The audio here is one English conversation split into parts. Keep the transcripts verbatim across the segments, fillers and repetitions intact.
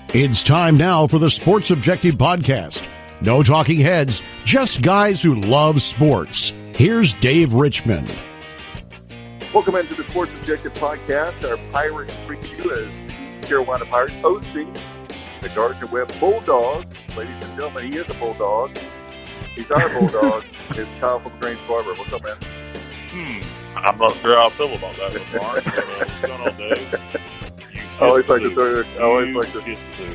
It's time now for the Sports Objective Podcast. No talking heads, just guys who love sports. Here's Dave Richmond. Welcome into the Sports Objective Podcast. Our Pirates preview as the Carolina Pirates hosting the Gardner-Webb Bulldogs. Ladies and gentlemen, he is a Bulldog. He's our Bulldog. It's Kyle from Grange Barber. What's up, man? Hmm. I'm not sure how I feel about that one, Mark. But, uh, what's going on, Dave? I always like to throw I always like to.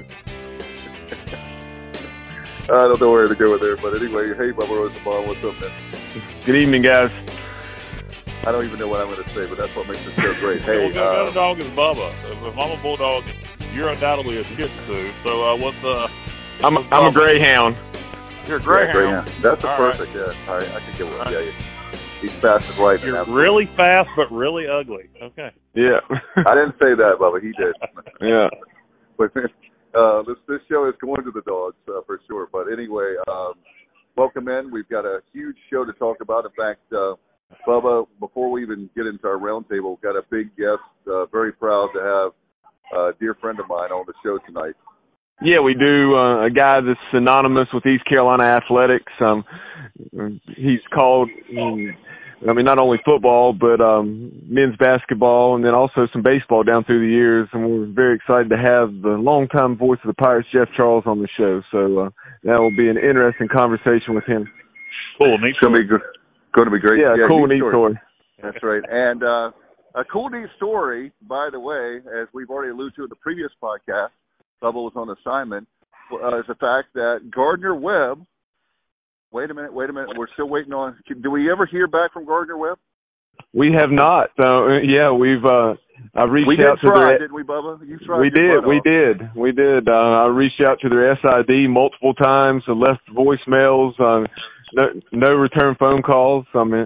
I don't know where to go with there, but anyway, hey, Bubba Rosenbaum, what's up, man? Good evening, guys. I don't even know what I'm going to say, but that's what makes it so great. Hey, well, uh, a dog is Bubba. If I'm a Bulldog, you're undoubtedly a Shih Tzu. So uh, what's uh? I'm a, I'm a Greyhound. You're a yeah, Greyhound. Greyhound. That's a All perfect. right. Yeah, all right, I can get one. All Yeah, right. yeah. He's fast and right. You're and really fast, but really ugly. Okay. Yeah. I didn't say that, Bubba. He did. Yeah. But uh, this this show is going to the dogs uh, for sure. But anyway, um, welcome in. We've got a huge show to talk about. In fact, uh, Bubba, before we even get into our roundtable, we've got a big guest. Uh, very proud to have a dear friend of mine on the show tonight. Yeah, we do. Uh, a guy that's synonymous with East Carolina athletics. Um, he's called, um, I mean, not only football, but um, men's basketball, and then also some baseball down through the years. And we're very excited to have the longtime voice of the Pirates, Jeff Charles, on the show. So uh, that will be an interesting conversation with him. Cool, neat. It's going to be good. Going to be great. Yeah, yeah cool, neat story. story. That's right. And uh, a cool, neat story, by the way, as we've already alluded to in the previous podcast, Bubba was on assignment, uh, is the fact that Gardner-Webb, wait a minute, wait a minute, we're still waiting on, do we ever hear back from Gardner-Webb? We have not. So, yeah, we've uh, I reached we out did to try, their... didn't we, Bubba? You tried we did, we off. did, we did. Uh, I reached out to their S I D multiple times, and left voicemails, uh, no, no return phone calls. I mean,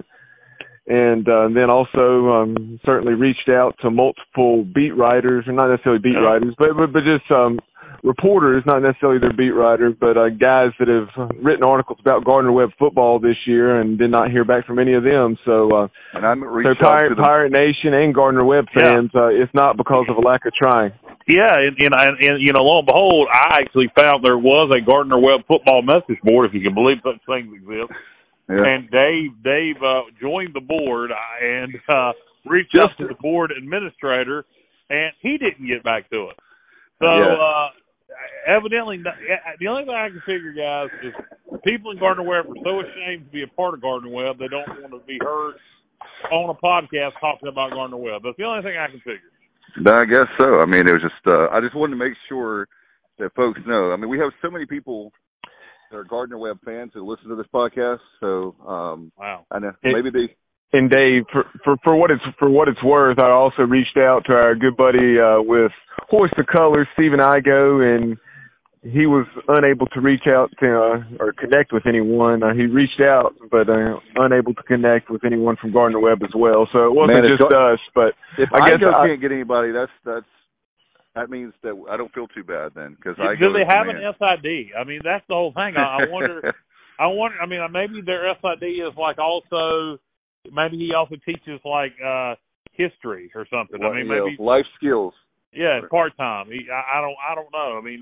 and uh, then also um, certainly reached out to multiple beat writers, or not necessarily beat writers, but but, but just um, reporters, not necessarily their beat writers, but uh, guys that have written articles about Gardner-Webb football this year, and did not hear back from any of them. So, uh, and I'm so Pirate, Pirate Nation and Gardner-Webb fans, yeah. uh, it's not because of a lack of trying. Yeah, and, and, and you know, lo and behold, I actually found there was a Gardner-Webb football message board, if you can believe such things exist. Yeah. And Dave, Dave uh, joined the board and uh, reached Just out to the board administrator, and he didn't get back to us. So, yeah. uh, evidently, the only thing I can figure, guys, is people in Gardner-Webb are so ashamed to be a part of Gardner-Webb, they don't want to be heard on a podcast talking about Gardner-Webb. That's the only thing I can figure. I guess so. I mean, it was just, uh, I just wanted to make sure that folks know. I mean, we have so many people that are Gardner-Webb fans who listen to this podcast. So, um, wow. I know maybe they. And Dave, for, for for what it's for what it's worth, I also reached out to our good buddy uh, with Hoist the Colors, Stephen Igo, and he was unable to reach out to uh, or connect with anyone. Uh, he reached out, but uh, unable to connect with anyone from Gardner-Webb as well. So it wasn't Man, just us. But if I guess Igo I can't get anybody, that's that's. That means that I don't feel too bad then, because I do they have an S I D? I mean, that's the whole thing. I, I wonder. I wonder. I mean, maybe their S I D is like also. Maybe he also teaches like uh, history or something. Well, I mean, yeah, maybe life skills. Yeah, part time. I, I don't. I don't know. I mean,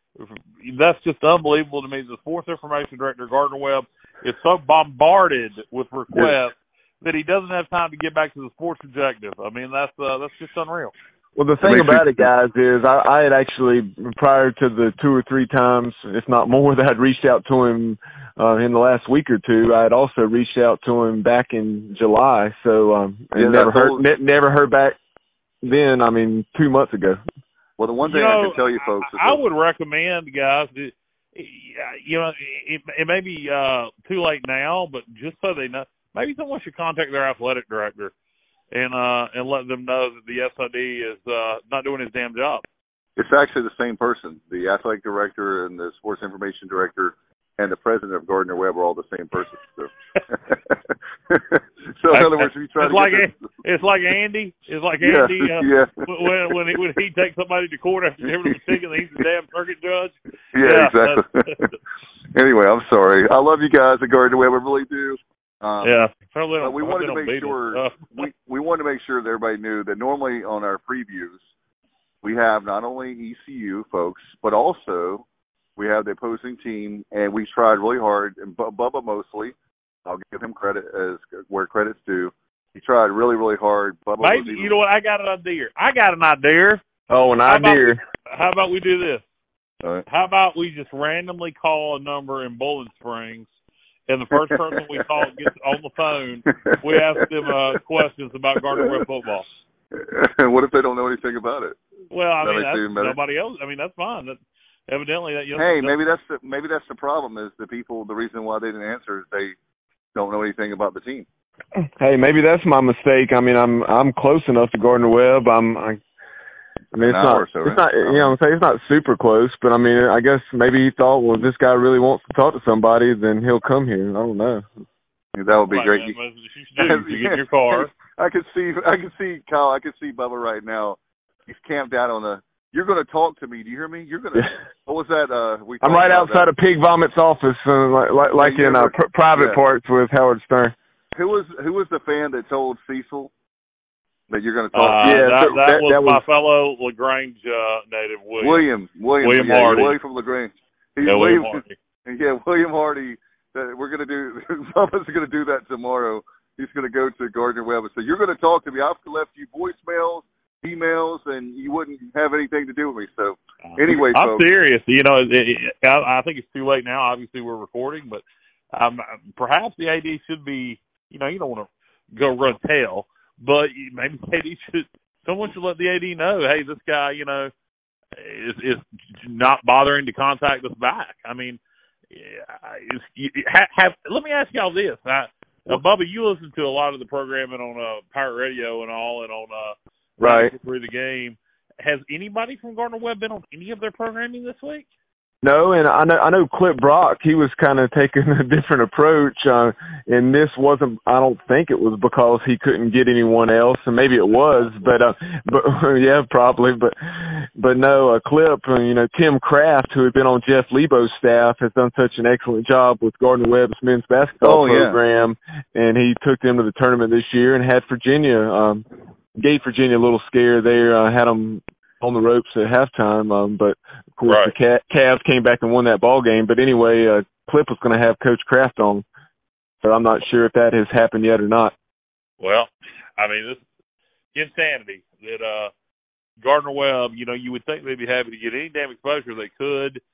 he, that's just unbelievable to me. The sports information director, Gardner-Webb, is so bombarded with requests yeah. that he doesn't have time to get back to the sports objective. I mean, that's uh, that's just unreal. Well, the thing about it, guys, is I, I had actually, prior to the two or three times, if not more, that I'd reached out to him uh, in the last week or two, I had also reached out to him back in July. So, um, and yeah, never heard, whole... ne- never heard back then, I mean, two months ago. Well, the one thing you know, I can tell you folks is I, I would recommend, guys, that, you know, it, it may be uh, too late now, but just so they know, maybe someone should contact their athletic director and uh, and let them know that the S I D is uh, not doing his damn job. It's actually the same person. The athletic director and the sports information director and the president of Gardner-Webb are all the same person. So, so in other words, if you try it's to like get a, it's like Andy. It's like yeah, Andy uh, yeah. when when he, when he takes somebody to court after giving him a ticket, and he's the damn circuit judge. Yeah, yeah exactly. Anyway, I'm sorry. I love you guys at Gardner-Webb. I really do. Um, yeah, but we wanted to make sure uh, we we wanted to make sure that everybody knew that normally on our previews we have not only E C U folks, but also we have the opposing team, and we tried really hard, and Bubba mostly, I'll give him credit as where credit's due. He tried really, really hard. Bubba Maybe, even, you know what, I got an idea. I got an idea. Oh, an how idea. About, how about we do this? All right. How about we just randomly call a number in Bowling Springs, and the first person we call gets on the phone, we ask them uh, questions about Gardner-Webb football. What if they don't know anything about it? Well, I that mean, that's, nobody else. I mean, that's fine. That, evidently, that you know, hey, maybe that's the, maybe that's the problem. Is the people the reason why they didn't answer is they don't know anything about the team. Hey, maybe that's my mistake. I mean, I'm I'm close enough to Gardner-Webb. I'm. I, I mean, it's not. So, right? It's not. You know, I'm saying it's not super close, but I mean, I guess maybe he thought, well, if this guy really wants to talk to somebody, then he'll come here. I don't know. That would be right, great. Man, you should do. You get in your car. I can see. I can see Kyle. I can see Bubba right now. He's camped out on a. You're going to talk to me. Do you hear me? You're going to. What was that? Uh, we. I'm right outside that. of Pig Vomit's office, uh, like like, like in uh, pr- private yeah. parts with Howard Stern. Who was who was the fan that told Cecil that you're going to talk? Uh, to yeah, that, that, that was that my was, fellow LaGrange uh, native William. William. William. William yeah, Hardy. William from LaGrange. He's yeah, William, William Hardy. Yeah, William Hardy. That we're going to do. Bubba's going to do that tomorrow. He's going to go to Gardner-Webb and say, "You're going to talk to me. I've left you voicemails, emails, and you wouldn't have anything to do with me." So, anyway, I'm folks, serious. You know, it, it, I, I think it's too late now. Obviously, we're recording, but um, perhaps the A D should be. You know, you don't want to go run tail, but maybe the A D should. Someone should let the A D know, hey, this guy, you know, is is not bothering to contact us back. I mean, is, have, have let me ask y'all this. I, uh, Bubba, you listen to a lot of the programming on uh, Pirate Radio and all, and on uh, right through the game. Has anybody from Gardner-Webb been on any of their programming this week? No, and I know I know Clip Brock, he was kind of taking a different approach, uh, and this wasn't, I don't think it was because he couldn't get anyone else, and maybe it was, but, uh, but yeah, probably, but, but no, uh, Clip, uh, you know, Tim Kraft, who had been on Jeff Lebo's staff, has done such an excellent job with Gardner-Webb's men's basketball oh, yeah. program, and he took them to the tournament this year and had Virginia, um, gave Virginia a little scare there, uh, had them on the ropes at halftime, um, but of course right. the Cavs came back and won that ball game. But anyway, uh, Clip was going to have Coach Kraft on, so I'm not sure if that has happened yet or not. Well, I mean, this insanity that uh, Gardner-Webb, you know, you would think they'd be happy to get any damn exposure they could,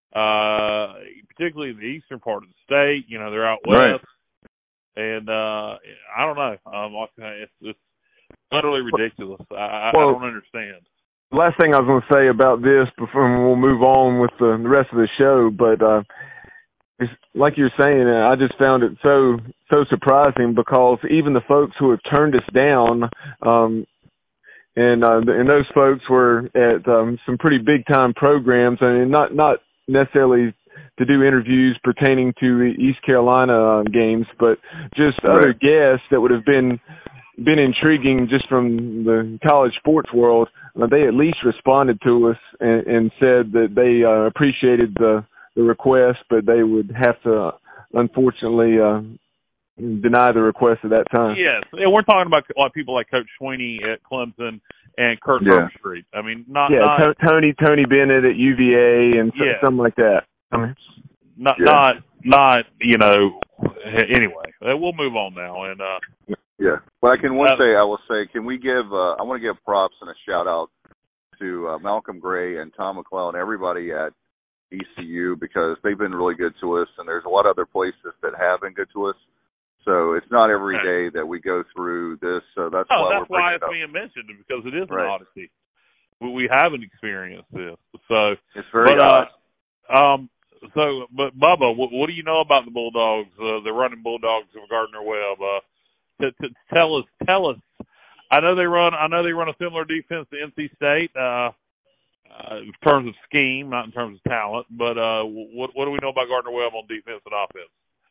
uh, particularly in the eastern part of the state. You know, they're out west, right. and uh, I don't know. Um, it's, it's utterly ridiculous. I, well, I don't understand. Last thing I was going to say about this before we'll move on with the, the rest of the show, but uh, it's, like you're saying, I just found it so so surprising because even the folks who have turned us down, um, and uh, and those folks were at um, some pretty big time programs. I mean, not not necessarily to do interviews pertaining to East Carolina uh, games, but just right. other guests that would have been been intriguing just from the college sports world. Uh, they at least responded to us and, and said that they uh, appreciated the, the request, but they would have to, unfortunately, uh, deny the request at that time. Yes, yeah, we're talking about like people like Coach Sweeney at Clemson and Kurt yeah. Herbstreit. I mean, not yeah, not, to- Tony Tony Bennett at U V A and so, yeah. something like that. I mean, not yeah. not not you know. Anyway, we'll move on now and. uh Yeah, but I can one uh, say I will say, can we give? Uh, I want to give props and a shout out to uh, Malcolm Gray and Tom McClellan, everybody at E C U, because they've been really good to us, and there's a lot of other places that have been good to us. So it's not every day that we go through this. So that's oh, why that's we're why bringing it's it up. being mentioned, because it is right. an odyssey. We, we haven't experienced this, so it's very but, odd. Uh, um. So, but Bubba, what, what do you know about the Bulldogs? Uh, the running Bulldogs of Gardner-Webb. Uh, To, to tell us, tell us. I know they run. I know they run a similar defense to N C State uh, uh, in terms of scheme, not in terms of talent. But uh, what what do we know about Gardner-Webb on defense and offense?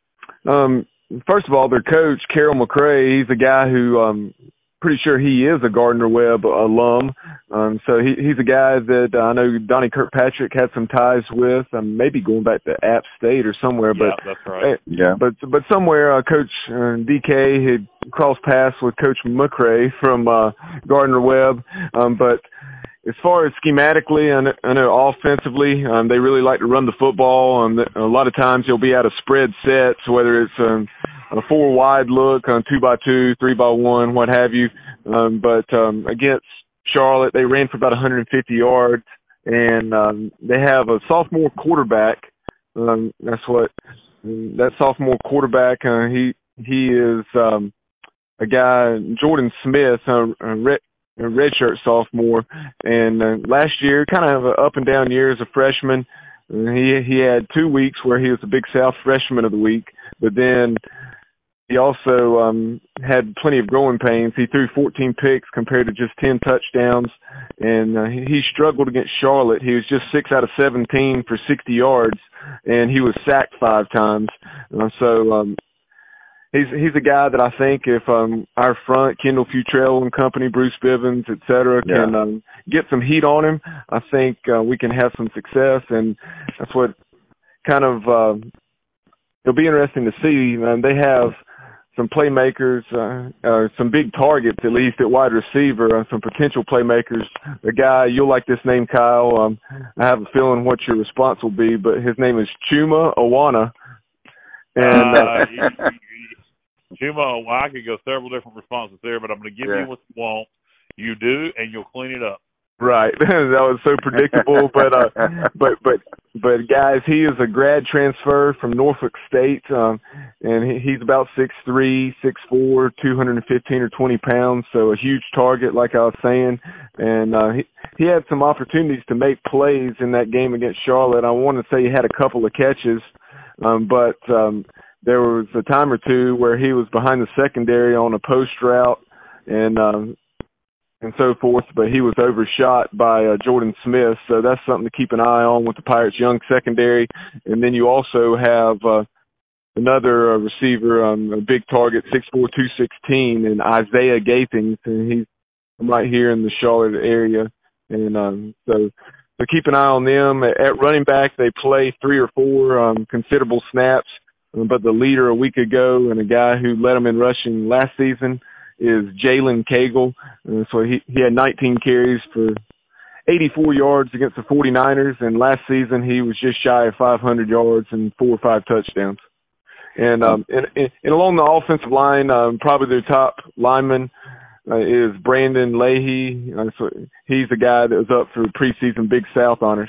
Um, first of all, their coach Carroll McRae. He's a guy who um, pretty sure he is a Gardner-Webb alum. Um, so he, he's a guy that uh, I know Donnie Kirkpatrick had some ties with, um, maybe going back to App State or somewhere. Yeah, but that's right. Uh, yeah, but but somewhere uh, Coach uh, D K had crossed paths with Coach McRae from uh, Gardner-Webb. Um, but as far as schematically, I know, I know offensively, um, they really like to run the football. Um, a lot of times you'll be out of spread sets, whether it's um, a four wide look on two by two, three by one, what have you. Um, but um, against Charlotte, they ran for about one hundred fifty yards, and um, they have a sophomore quarterback. Um, that's what that sophomore quarterback. Uh, he he is um, a guy, Jordan Smith, a, a red, a redshirt sophomore, and uh, last year, kind of an up and down year as a freshman. He he had two weeks where he was the Big South Freshman of the Week, but then he also um, had plenty of growing pains. He threw fourteen picks compared to just ten touchdowns, and uh, he struggled against Charlotte. He was just six out of seventeen for sixty yards, and he was sacked five times. Uh, so um, he's he's a guy that I think if um, our front, Kendall Futrell and company, Bruce Bivens, et cetera, can yeah. um, get some heat on him, I think uh, we can have some success, and that's what kind of uh, it'll be interesting to see. Um, they have some playmakers, uh, uh, some big targets, at least at wide receiver, uh, some potential playmakers. A guy, you'll like this name, Kyle. Um, I have a feeling what your response will be, but his name is Chuma Awana. And uh, you, you, Chuma, well, I could go several different responses there, but I'm going to give yeah. you what you want. You do, and you'll clean it up. Right. That was so predictable, but, uh, but, but, but guys, he is a grad transfer from Norfolk State, um, and he, he's about six three, six four, two hundred fifteen or twenty pounds. So a huge target, like I was saying. And, uh, he, he had some opportunities to make plays in that game against Charlotte. I want to say he had a couple of catches, um, but, um, there was a time or two where he was behind the secondary on a post route and, um, and so forth, but he was overshot by uh, Jordan Smith, so that's something to keep an eye on with the Pirates' young secondary. And then you also have uh, another uh, receiver, um, a big target, six four, two sixteen, and Isaiah Gathings, and he's right here in the Charlotte area. And um, so, so keep an eye on them. At running back, they play three or four um, considerable snaps, but the leader a week ago and a guy who led them in rushing last season is Jalen Cagle. Uh, so he, he had nineteen carries for eighty-four yards against the forty-niners, and last season he was just shy of five hundred yards and four or five touchdowns. And, um, and, and along the offensive line, um, probably their top lineman uh, is Brandon Leahy. Uh, so he's the guy that was up for preseason Big South honors.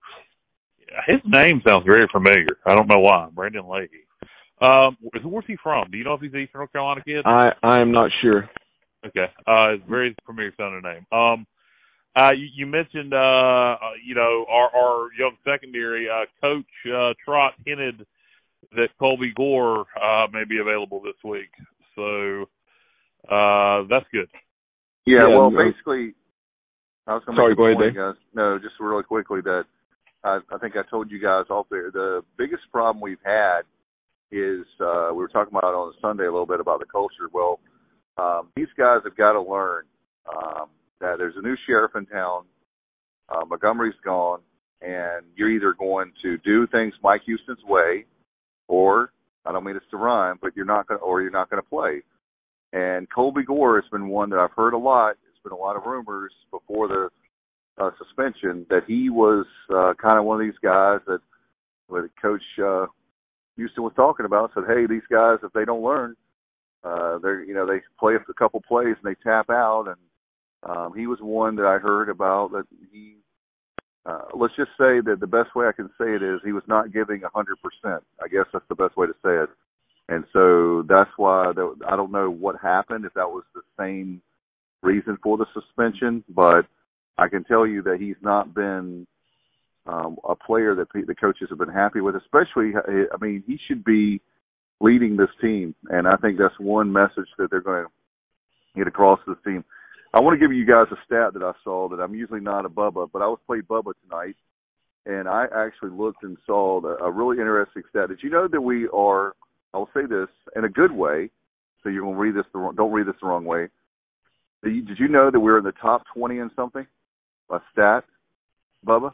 His name sounds very familiar. I don't know why. Brandon Leahy. Um, where's he from? Do you know if he's an Eastern North Carolina kid? I, I am not sure. Okay. Uh, it's a very familiar sounding name. Um, uh, you, you mentioned, uh, uh, you know, our, our young secondary, uh, Coach, uh, Trott hinted that Colby Gore, uh, may be available this week. So, uh, that's good. Yeah, yeah well, basically, I was going to Sorry, make go a ahead, point, guys. No, just really quickly that I, I think I told you guys off there, the biggest problem we've had is uh, we were talking about on Sunday a little bit about the culture. Well, um, these guys have got to learn um, that there's a new sheriff in town. Uh, Montgomery's gone, and you're either going to do things Mike Houston's way, or I don't mean it's to rhyme, but you're not going, or you're not going to play. And Colby Gore has been one that I've heard a lot. There's been a lot of rumors before the uh, suspension that he was uh, kind of one of these guys that, with Coach uh, Houston was talking about, said, hey, these guys, if they don't learn, uh, they're, you know, they play a couple plays and they tap out. And um, he was one that I heard about that he, uh, let's just say that the best way I can say it is he was not giving one hundred percent. I guess that's the best way to say it. And so that's why the, I don't know what happened, if that was the same reason for the suspension, but I can tell you that he's not been Um, a player that the coaches have been happy with, especially, I mean, he should be leading this team, and I think that's one message that they're going to get across to this team. I want to give you guys a stat that I saw that I'm usually not a Bubba, but I was playing Bubba tonight, and I actually looked and saw the, a really interesting stat. Did you know that we are, I will say this in a good way, so you're going to read this, the wrong, don't read this the wrong way. Did you know that we're in the top twenty in something? A stat, Bubba?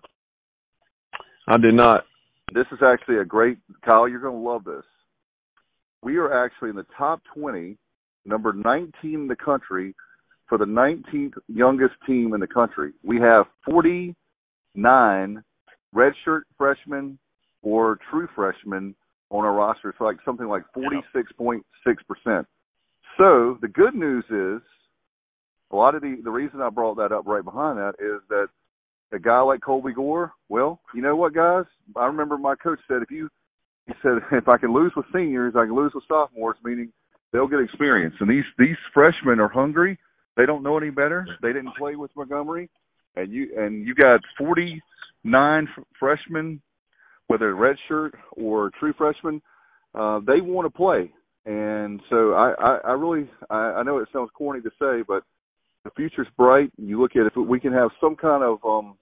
I did not. This is actually a great, Kyle, you're going to love this. We are actually in the top twenty, number nineteen in the country, for the nineteenth youngest team in the country. We have forty-nine redshirt freshmen or true freshmen on our roster. It's like something like forty-six point six percent. So the good news is, a lot of the, the reason I brought that up right behind that is that a guy like Colby Gore, well, you know what, guys? I remember my coach said, if you, he said, if I can lose with seniors, I can lose with sophomores, meaning they'll get experience. And these, these freshmen are hungry. They don't know any better. They didn't play with Montgomery. And you, and you got forty-nine f- freshmen, whether redshirt or true freshmen, uh, they want to play. And so I, I, I really, I, I know it sounds corny to say, but the future's bright. You look at if we can have some kind of um,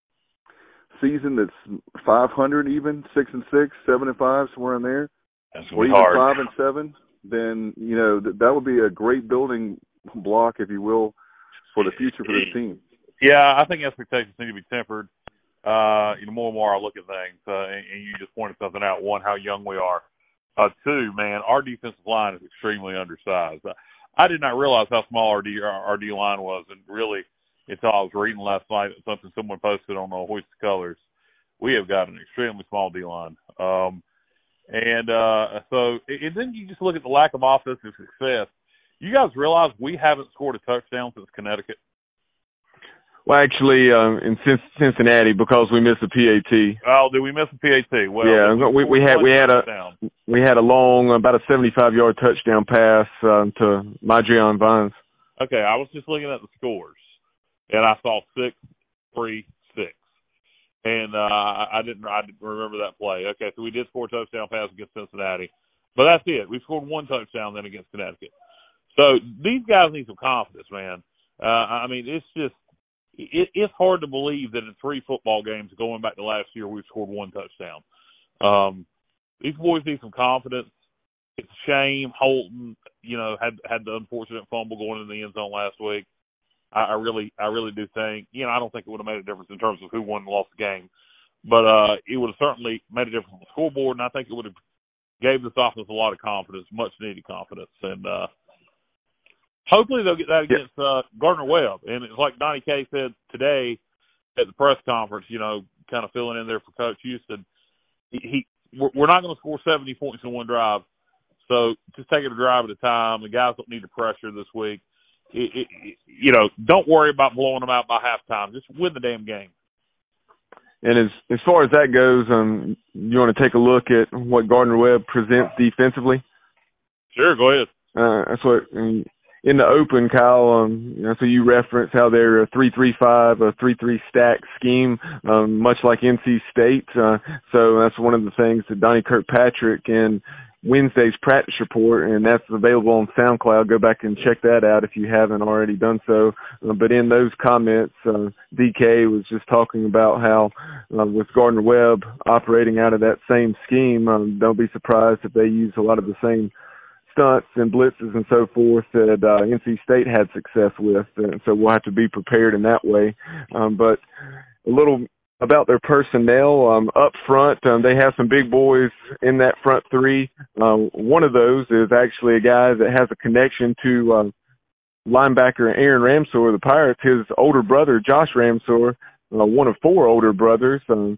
season that's five hundred, even six and six, seven and five, somewhere in there, or even hard. five and seven, then you know th- that would be a great building block, if you will, for the future for this team. Yeah, I think expectations need to be tempered. Uh, you know, more and more I look at things, uh, and, and you just pointed something out. One, how young we are. Uh, two, man, our defensive line is extremely undersized. Uh, I did not realize how small our D, our D line was, and really, until I was reading last night something someone posted on the Hoist Colors, we have got an extremely small D line. Um, and uh, so, and then you just look at the lack of offensive success. You guys realize we haven't scored a touchdown since Connecticut? Well, actually, um, in Cincinnati, because we missed the P A T. Oh, did we miss the P A T? Well, yeah, we, we had we had a we had a long, about a seventy-five yard touchdown pass um, to Madrion Vines. Okay, I was just looking at the scores, and I saw six, three, six, and uh, I didn't I didn't remember that play. Okay, so we did score a touchdown pass against Cincinnati, but that's it. We scored one touchdown then against Connecticut. So these guys need some confidence, man. Uh, I mean, it's just. It, it's hard to believe that in three football games going back to last year, we've scored one touchdown. Um, these boys need some confidence. It's a shame Holton, you know, had had the unfortunate fumble going in the end zone last week. I, I really, I really do think, you know, I don't think it would have made a difference in terms of who won and lost the game, but uh, it would have certainly made a difference on the scoreboard, and I think it would have gave this offense a lot of confidence, much needed confidence, and. Uh, Hopefully they'll get that against uh, Gardner-Webb. And it's like Donnie K said today at the press conference, you know, kind of filling in there for Coach Houston. He, he we're not going to score seventy points in one drive. So just take it a drive at a time. The guys don't need the pressure this week. It, it, it, you know, don't worry about blowing them out by halftime. Just win the damn game. And as as far as that goes, um, you want to take a look at what Gardner-Webb presents defensively? Sure, go ahead. Uh, that's what. Um, In the open, Kyle, um, you know, so you reference how they're a three three five, a three three stack scheme, um, much like N C State. Uh, so that's one of the things that Donnie Kirkpatrick in Wednesday's practice report, and that's available on SoundCloud. Go back and check that out if you haven't already done so. Uh, but in those comments, uh, D K was just talking about how uh, with Gardner-Webb operating out of that same scheme, um, don't be surprised if they use a lot of the same stunts and blitzes and so forth that uh, N C State had success with, and so we'll have to be prepared in that way. Um, but a little about their personnel um, up front, um, they have some big boys in that front three. Um, one of those is actually a guy that has a connection to uh, linebacker Aaron Ramsor of the Pirates. His older brother, Josh Ramsor, uh, one of four older brothers. Um,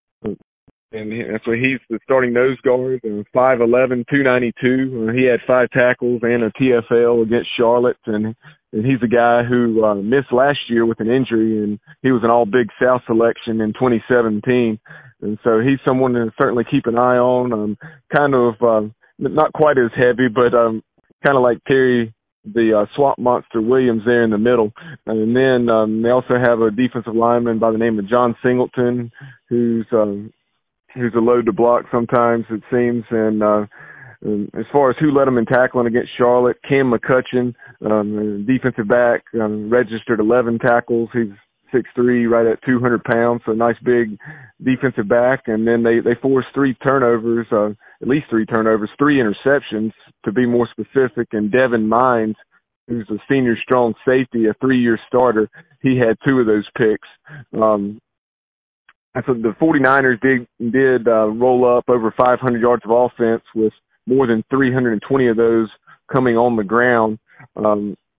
And so he's the starting nose guard, and five eleven, two ninety-two. Uh, he had five tackles and a T F L against Charlotte, and, and he's a guy who uh, missed last year with an injury, and he was an all-Big South selection in twenty seventeen. And so he's someone to certainly keep an eye on, um, kind of uh, not quite as heavy, but um, kind of like Terry the uh, swamp monster Williams there in the middle. And then um, they also have a defensive lineman by the name of John Singleton, who's um, – who's a load to block sometimes, it seems. And uh, as far as who led them in tackling against Charlotte, Cam McCutcheon, um, defensive back, um, registered eleven tackles. He's six three, right at two hundred pounds, so a nice big defensive back. And then they, they forced three turnovers, uh, at least three turnovers, three interceptions, to be more specific. And Devin Mines, who's a senior strong safety, a three-year starter, he had two of those picks. Um, And so the 49ers did did uh, roll up over five hundred yards of offense, with more than three hundred twenty of those coming on the ground. Um,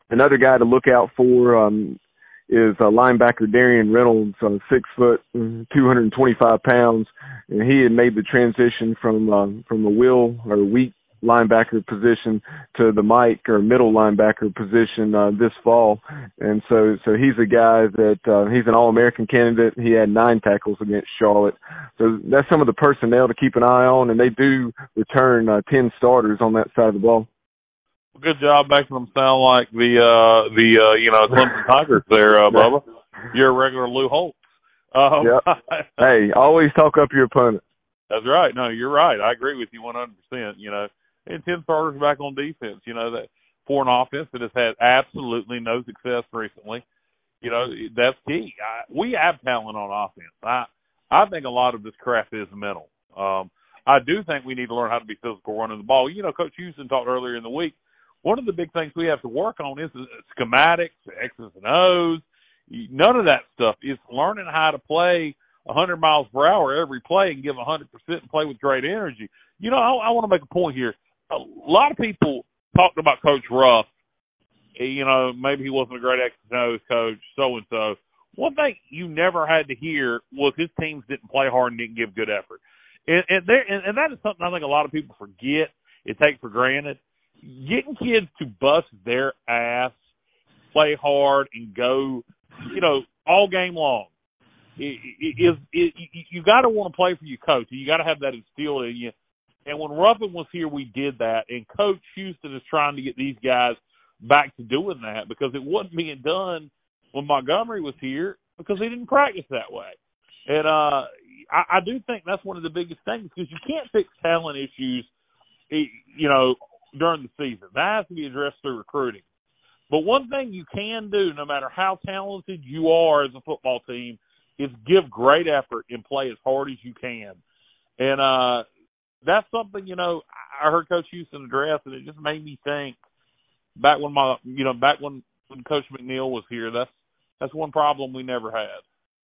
another guy to look out for um, is uh, linebacker Darian Reynolds, uh, six foot, two hundred twenty-five pounds, and he had made the transition from um, from a will or weak linebacker position to the Mike or middle linebacker position uh, this fall, and so so he's a guy that uh, he's an All-American candidate. He had nine tackles against Charlotte, so that's some of the personnel to keep an eye on, and they do return uh, ten starters on that side of the ball. Good job making them sound like the uh, the uh, you know Clemson Tigers there, uh, Bubba. You're a regular Lou Holtz. Um, yep. Hey, always talk up your opponent. That's right. No, you're right. I agree with you one hundred percent. You know, and ten starters back on defense. You know that for an offense that has had absolutely no success recently. You know that's key. I, we have talent on offense. I I think a lot of this crap is mental. Um, I do think we need to learn how to be physical running the ball. You know, Coach Houston talked earlier in the week. One of the big things we have to work on is schematics, X's and O's. None of that stuff. It's learning how to play one hundred miles per hour every play and give one hundred percent and play with great energy. You know, I, I want to make a point here. A lot of people talked about Coach Ruff. You know, maybe he wasn't a great X's and O's coach, so-and-so. One thing you never had to hear was his teams didn't play hard and didn't give good effort. And, and, there, and, and that is something I think a lot of people forget and take for granted. Getting kids to bust their ass, play hard, and go, you know, all game long is you got to want to play for your coach. You got to have that instilled in you. And when Ruffin was here, we did that. And Coach Houston is trying to get these guys back to doing that because it wasn't being done when Montgomery was here because he didn't practice that way. And uh, I, I do think that's one of the biggest things because you can't fix talent issues, you know, during the season. That has to be addressed through recruiting. But one thing you can do, no matter how talented you are as a football team, is give great effort and play as hard as you can. And uh, that's something, you know, I heard Coach Houston address, and it just made me think back when my, you know, back when, when Coach McNeil was here, that's that's one problem we never had.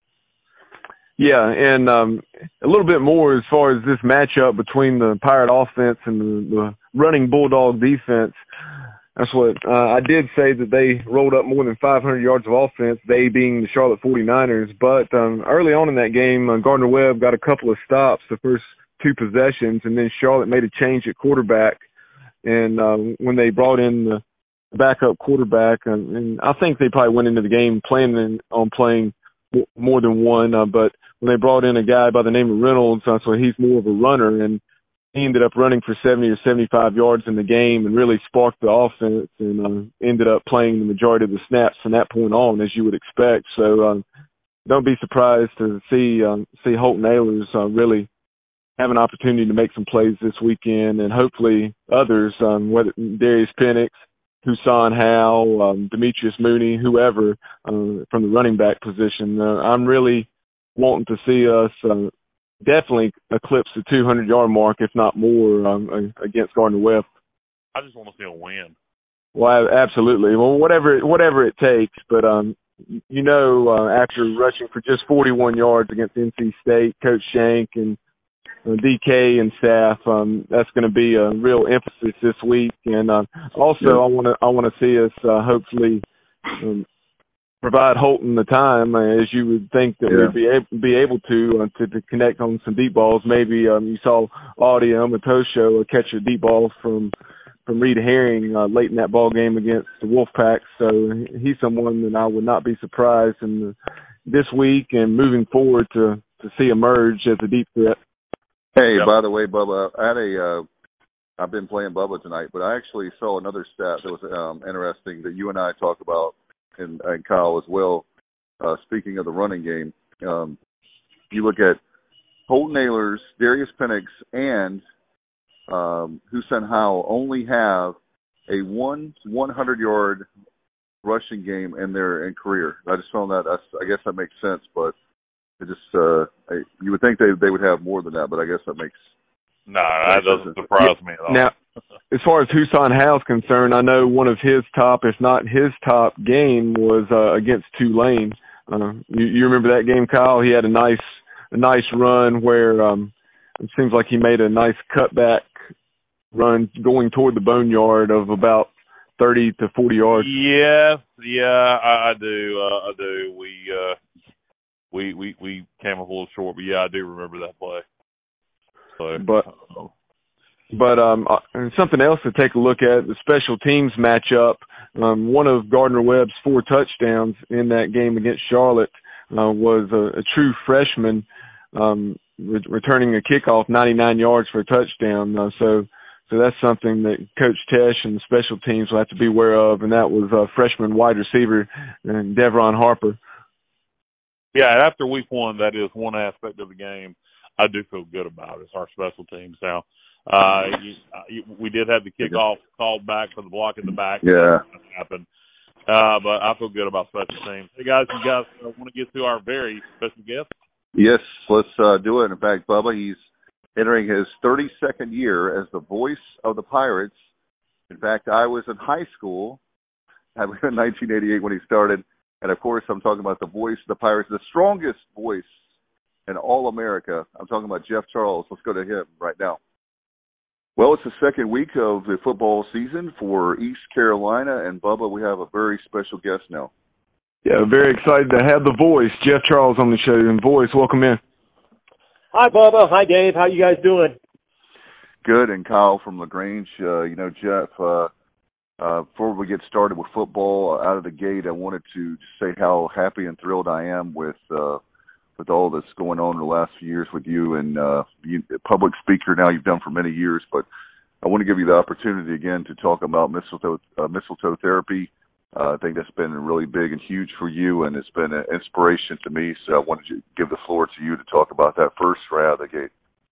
Yeah, and um, a little bit more as far as this matchup between the Pirate offense and the, the running Bulldog defense. That's what uh, I did say that they rolled up more than five hundred yards of offense, they being the Charlotte forty-niners. But um, early on in that game, uh, Gardner-Webb got a couple of stops the first two possessions, and then Charlotte made a change at quarterback. And um, when they brought in the backup quarterback, and, and I think they probably went into the game planning on playing more than one, uh, but when they brought in a guy by the name of Reynolds, uh, so he's more of a runner, and he ended up running for seventy or seventy-five yards in the game and really sparked the offense and uh, ended up playing the majority of the snaps from that point on, as you would expect. So um, don't be surprised to see um, see Holton Ahlers uh, really have an opportunity to make some plays this weekend, and hopefully others, um, whether Darius Penix, Husan Howell, um, Demetrius Mooney, whoever uh, from the running back position. Uh, I'm really wanting to see us uh, definitely eclipse the two hundred yard mark, if not more, um, against Gardner-Webb. I just want to see a win. Well, absolutely. Well, whatever whatever it takes. But um, you know, uh, after rushing for just forty-one yards against N C State, Coach Shank and uh, D K and staff, um, that's going to be a real emphasis this week. And uh, also, yeah. I want to I want to see us uh, hopefully um, provide Holton the time, uh, as you would think that yeah. we'd be able, be able to, uh, to to connect on some deep balls. Maybe um, you saw Audie Amatosho catch a deep ball from from Reed Herring uh, late in that ball game against the Wolfpack. So he's someone that I would not be surprised in the, this week and moving forward to to see emerge as a deep threat. Hey, yep. by the way, Bubba, I had a. Uh, I've been playing Bubba tonight, but I actually saw another stat that was um, interesting that you and I talked about. And, and Kyle as well, uh, speaking of the running game, um, you look at Holton Ahlers, Darius Penix, and um, Husan Howell only have a one 100-yard rushing game in their in career. I just found that, I guess that makes sense, but it just uh, I, you would think they they would have more than that, but I guess that makes No, that doesn't surprise me at all. Now, as far as Husan Howell's concerned, I know one of his top, if not his top game was uh, against Tulane. Uh, you, you remember that game, Kyle? He had a nice, a nice run where um, it seems like he made a nice cutback run going toward the boneyard of about thirty to forty yards. Yes, yeah, I, I do. Uh, I do. We, uh, we we we came up a little short, but yeah, I do remember that play. So, but but um, something else to take a look at, the special teams matchup. Um, one of Gardner Webb's four touchdowns in that game against Charlotte uh, was a, a true freshman um, re- returning a kickoff ninety-nine yards for a touchdown. Uh, so so that's something that Coach Tesh and the special teams will have to be aware of, and that was a freshman wide receiver, uh, Devron Harper. Yeah, after week one, that is one aspect of the game I do feel good about. It's our special teams now. Uh, you, you, we did have the kickoff called back for the block in the back. Yeah. That happened. Uh, but I feel good about special teams. Hey, guys, you guys uh, want to get to our very special guest? Yes, let's uh, do it. In fact, Bubba, he's entering his thirty-second year as the voice of the Pirates. In fact, I was in high school in nineteen eighty-eight when he started. And, of course, I'm talking about the voice of the Pirates, the strongest voice in all America. I'm talking about Jeff Charles. Let's go to him right now. Well, it's the second week of the football season for East Carolina. And, Bubba, we have a very special guest now. Yeah, very excited to have the voice, Jeff Charles, on the show. And, voice, welcome in. Hi, Bubba. Hi, Dave. How you guys doing? Good. And Kyle from LaGrange. Uh, you know, Jeff, uh, Uh, before we get started with football, uh, out of the gate, I wanted to just say how happy and thrilled I am with uh, with all that's going on in the last few years with you and uh, you, public speaker now you've done for many years. But I want to give you the opportunity again to talk about mistletoe, uh, mistletoe therapy. Uh, I think that's been really big and huge for you, and it's been an inspiration to me. So I wanted to give the floor to you to talk about that first right out of the gate.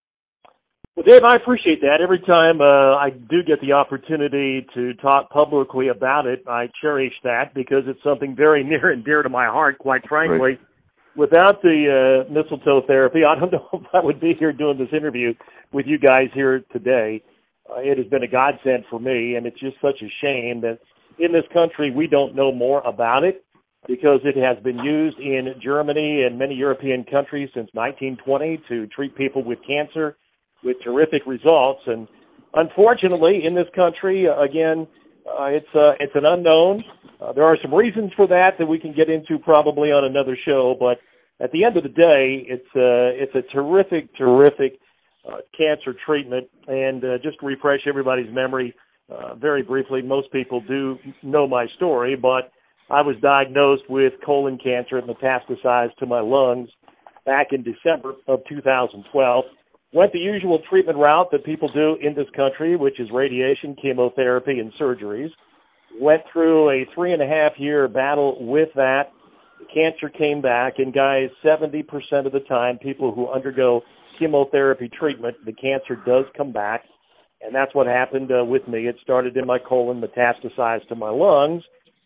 Well, Dave, I appreciate that. Every time uh, I do get the opportunity to talk publicly about it, I cherish that because it's something very near and dear to my heart, quite frankly. Right. Without the uh, mistletoe therapy, I don't know if I would be here doing this interview with you guys here today. Uh, it has been a godsend for me, and it's just such a shame that in this country we don't know more about it because it has been used in Germany and many European countries since nineteen twenty to treat people with cancer, with terrific results. And unfortunately, in this country, uh, again, uh, it's uh, it's an unknown. Uh, there are some reasons for that that we can get into probably on another show, but at the end of the day, it's uh, it's a terrific, terrific uh, cancer treatment. And uh, just to refresh everybody's memory, uh, very briefly, most people do know my story, but I was diagnosed with colon cancer. It metastasized to my lungs back in December of two thousand twelve. Went the usual treatment route that people do in this country, which is radiation, chemotherapy, and surgeries. Went through a three and a half year battle with that. The cancer came back, and guys, seventy percent of the time, people who undergo chemotherapy treatment, the cancer does come back, and that's what happened uh, with me. It started in my colon, metastasized to my lungs.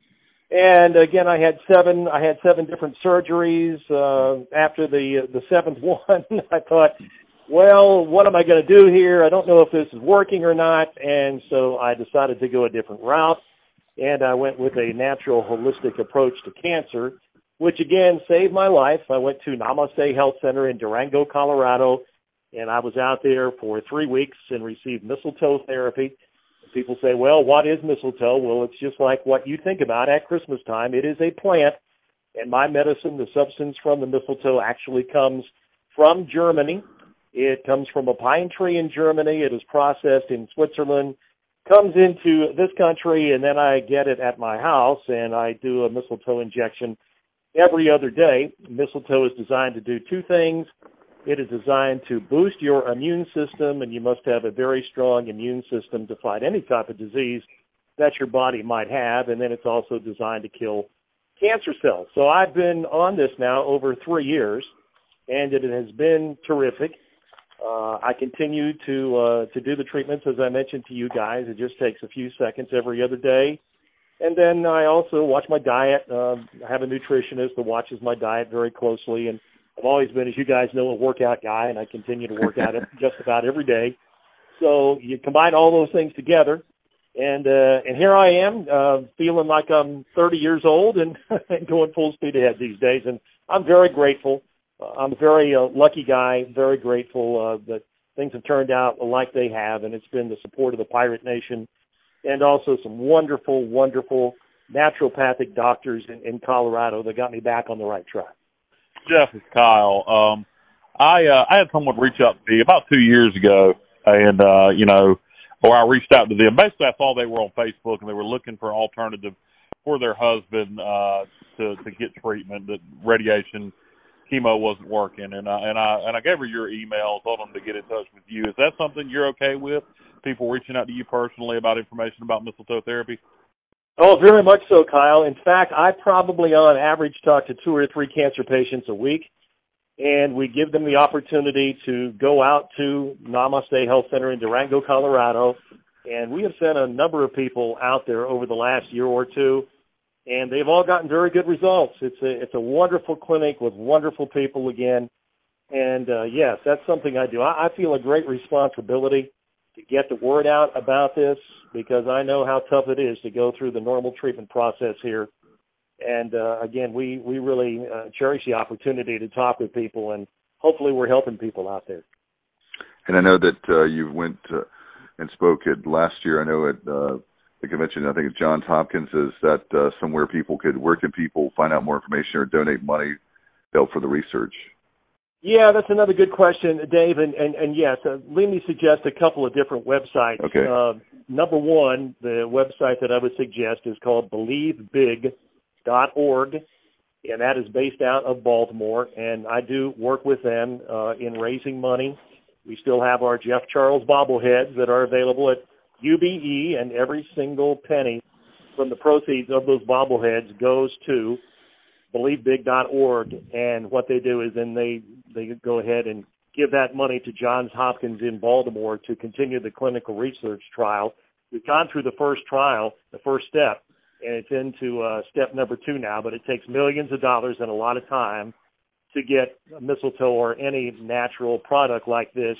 And again, I had seven. I had seven different surgeries. Uh, after the the seventh one, I thought, well, what am I going to do here? I don't know if this is working or not. And so I decided to go a different route. And I went with a natural, holistic approach to cancer, which, again, saved my life. I went to Namaste Health Center in Durango, Colorado, and I was out there for three weeks and received mistletoe therapy. People say, well, what is mistletoe? Well, it's just like what you think about at Christmas time. It is a plant, and my medicine, the substance from the mistletoe, actually comes from Germany. It comes from a pine tree in Germany. It is processed in Switzerland, comes into this country, and then I get it at my house, and I do a mistletoe injection every other day. Mistletoe is designed to do two things. It is designed to boost your immune system, and you must have a very strong immune system to fight any type of disease that your body might have, and then it's also designed to kill cancer cells. So I've been on this now over three years, and it has been terrific. Uh, I continue to uh, to do the treatments, as I mentioned to you guys. It just takes a few seconds every other day. And then I also watch my diet. Uh, I have a nutritionist that watches my diet very closely. And I've always been, as you guys know, a workout guy, and I continue to work out just about every day. So you combine all those things together, and uh, and here I am, uh, feeling like I'm thirty years old and going full speed ahead these days. And I'm very grateful. I'm a very uh, lucky guy, very grateful uh, that things have turned out like they have, and it's been the support of the Pirate Nation and also some wonderful, wonderful naturopathic doctors in, in Colorado that got me back on the right track. Jeff, it's Kyle. Um, I uh, I had someone reach out to me about two years ago, and uh, you know, or I reached out to them. Basically, I saw they were on Facebook and they were looking for an alternative for their husband uh, to to get treatment. That radiation, chemo wasn't working, and I and I and I gave her your email, told them to get in touch with you. Is that something you're okay with? People reaching out to you personally about information about mistletoe therapy? Oh, very much so, Kyle. In fact, I probably on average talk to two or three cancer patients a week, and we give them the opportunity to go out to Namaste Health Center in Durango, Colorado, and we have sent a number of people out there over the last year or two, and they've all gotten very good results. It's a, it's a wonderful clinic with wonderful people again, and uh, yes, that's something I do. I, I feel a great responsibility to get the word out about this, because I know how tough it is to go through the normal treatment process here. And, uh, again, we, we really uh, cherish the opportunity to talk with people, and hopefully we're helping people out there. And I know that uh, you went uh, and spoke at last year, I know at uh, the convention, I think it's Johns Hopkins, is that uh, somewhere people could, where can people find out more information or donate money to help for the research? Yeah, that's another good question, Dave. And, and, and yes, uh, let me suggest a couple of different websites. Okay. Uh, number one, the website that I would suggest is called believe big dot org, and that is based out of Baltimore. And I do work with them uh, in raising money. We still have our Jeff Charles bobbleheads that are available at U B E, and every single penny from the proceeds of those bobbleheads goes to believe big dot org, and what they do is then they, they go ahead and give that money to Johns Hopkins in Baltimore to continue the clinical research trial. We've gone through the first trial, the first step, and it's into uh, step number two now, but it takes millions of dollars and a lot of time to get mistletoe or any natural product like this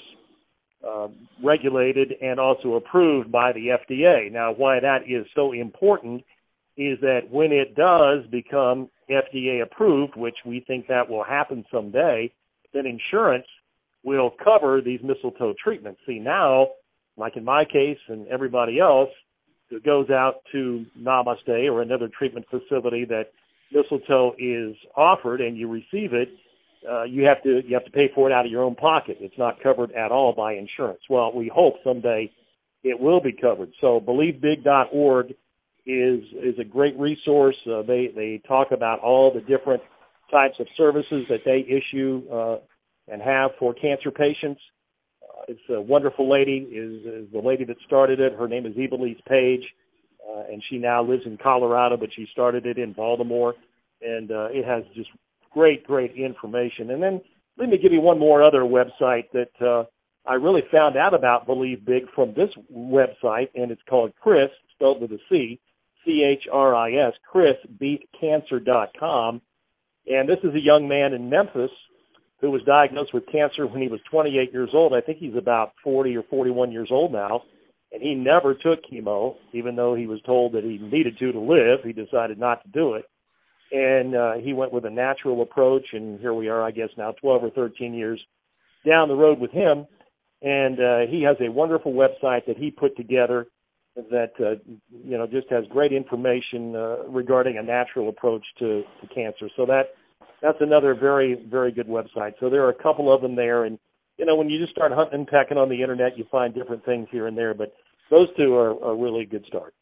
uh, regulated and also approved by the F D A. Now, why that is so important is that when it does become F D A approved, which we think that will happen someday, then insurance will cover these mistletoe treatments. See, now, like in my case and everybody else who goes out to Namaste or another treatment facility that mistletoe is offered and you receive it, uh, you have to you have to pay for it out of your own pocket. It's not covered at all by insurance. Well, we hope someday it will be covered. So believe big dot org is is a great resource. Uh, they they talk about all the different types of services that they issue uh, and have for cancer patients. Uh, it's a wonderful lady, is, is the lady that started it. Her name is Evelise Page, uh, and she now lives in Colorado, but she started it in Baltimore, and uh, it has just great, great information. And then let me give you one more other website that uh, I really found out about Believe Big from this website, and it's called Chris, spelled with a C, C H R I S, chris beat cancer dot com. And this is a young man in Memphis who was diagnosed with cancer when he was twenty-eight years old. I think he's about forty or forty-one years old now. And he never took chemo, even though he was told that he needed to to live. He decided not to do it. And uh, he went with a natural approach, and here we are, I guess, now twelve or thirteen years down the road with him. And uh, he has a wonderful website that he put together that, uh, you know, just has great information uh, regarding a natural approach to, to cancer. So that that's another very, very good website. So there are a couple of them there. And, you know, when you just start hunting and pecking on the Internet, you find different things here and there. But those two are a really good start.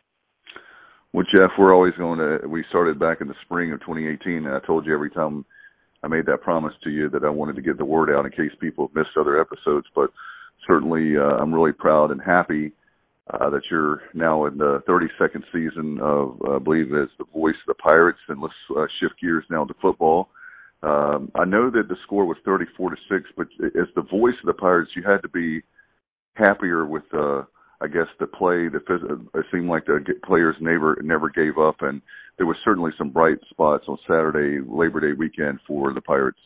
Well, Jeff, we're always going to, we started back in the spring of twenty eighteen, and I told you every time I made that promise to you that I wanted to get the word out in case people have missed other episodes. But certainly uh, I'm really proud and happy Uh, that you're now in the thirty-second season of, uh, I believe it's The Voice of the Pirates, and let's uh, shift gears now to football. Um, I know that the score was thirty-four to six, but as the voice of the Pirates, you had to be happier with, uh, I guess, the play. The it seemed like the players never never gave up, and there was certainly some bright spots on Saturday, Labor Day weekend for the Pirates.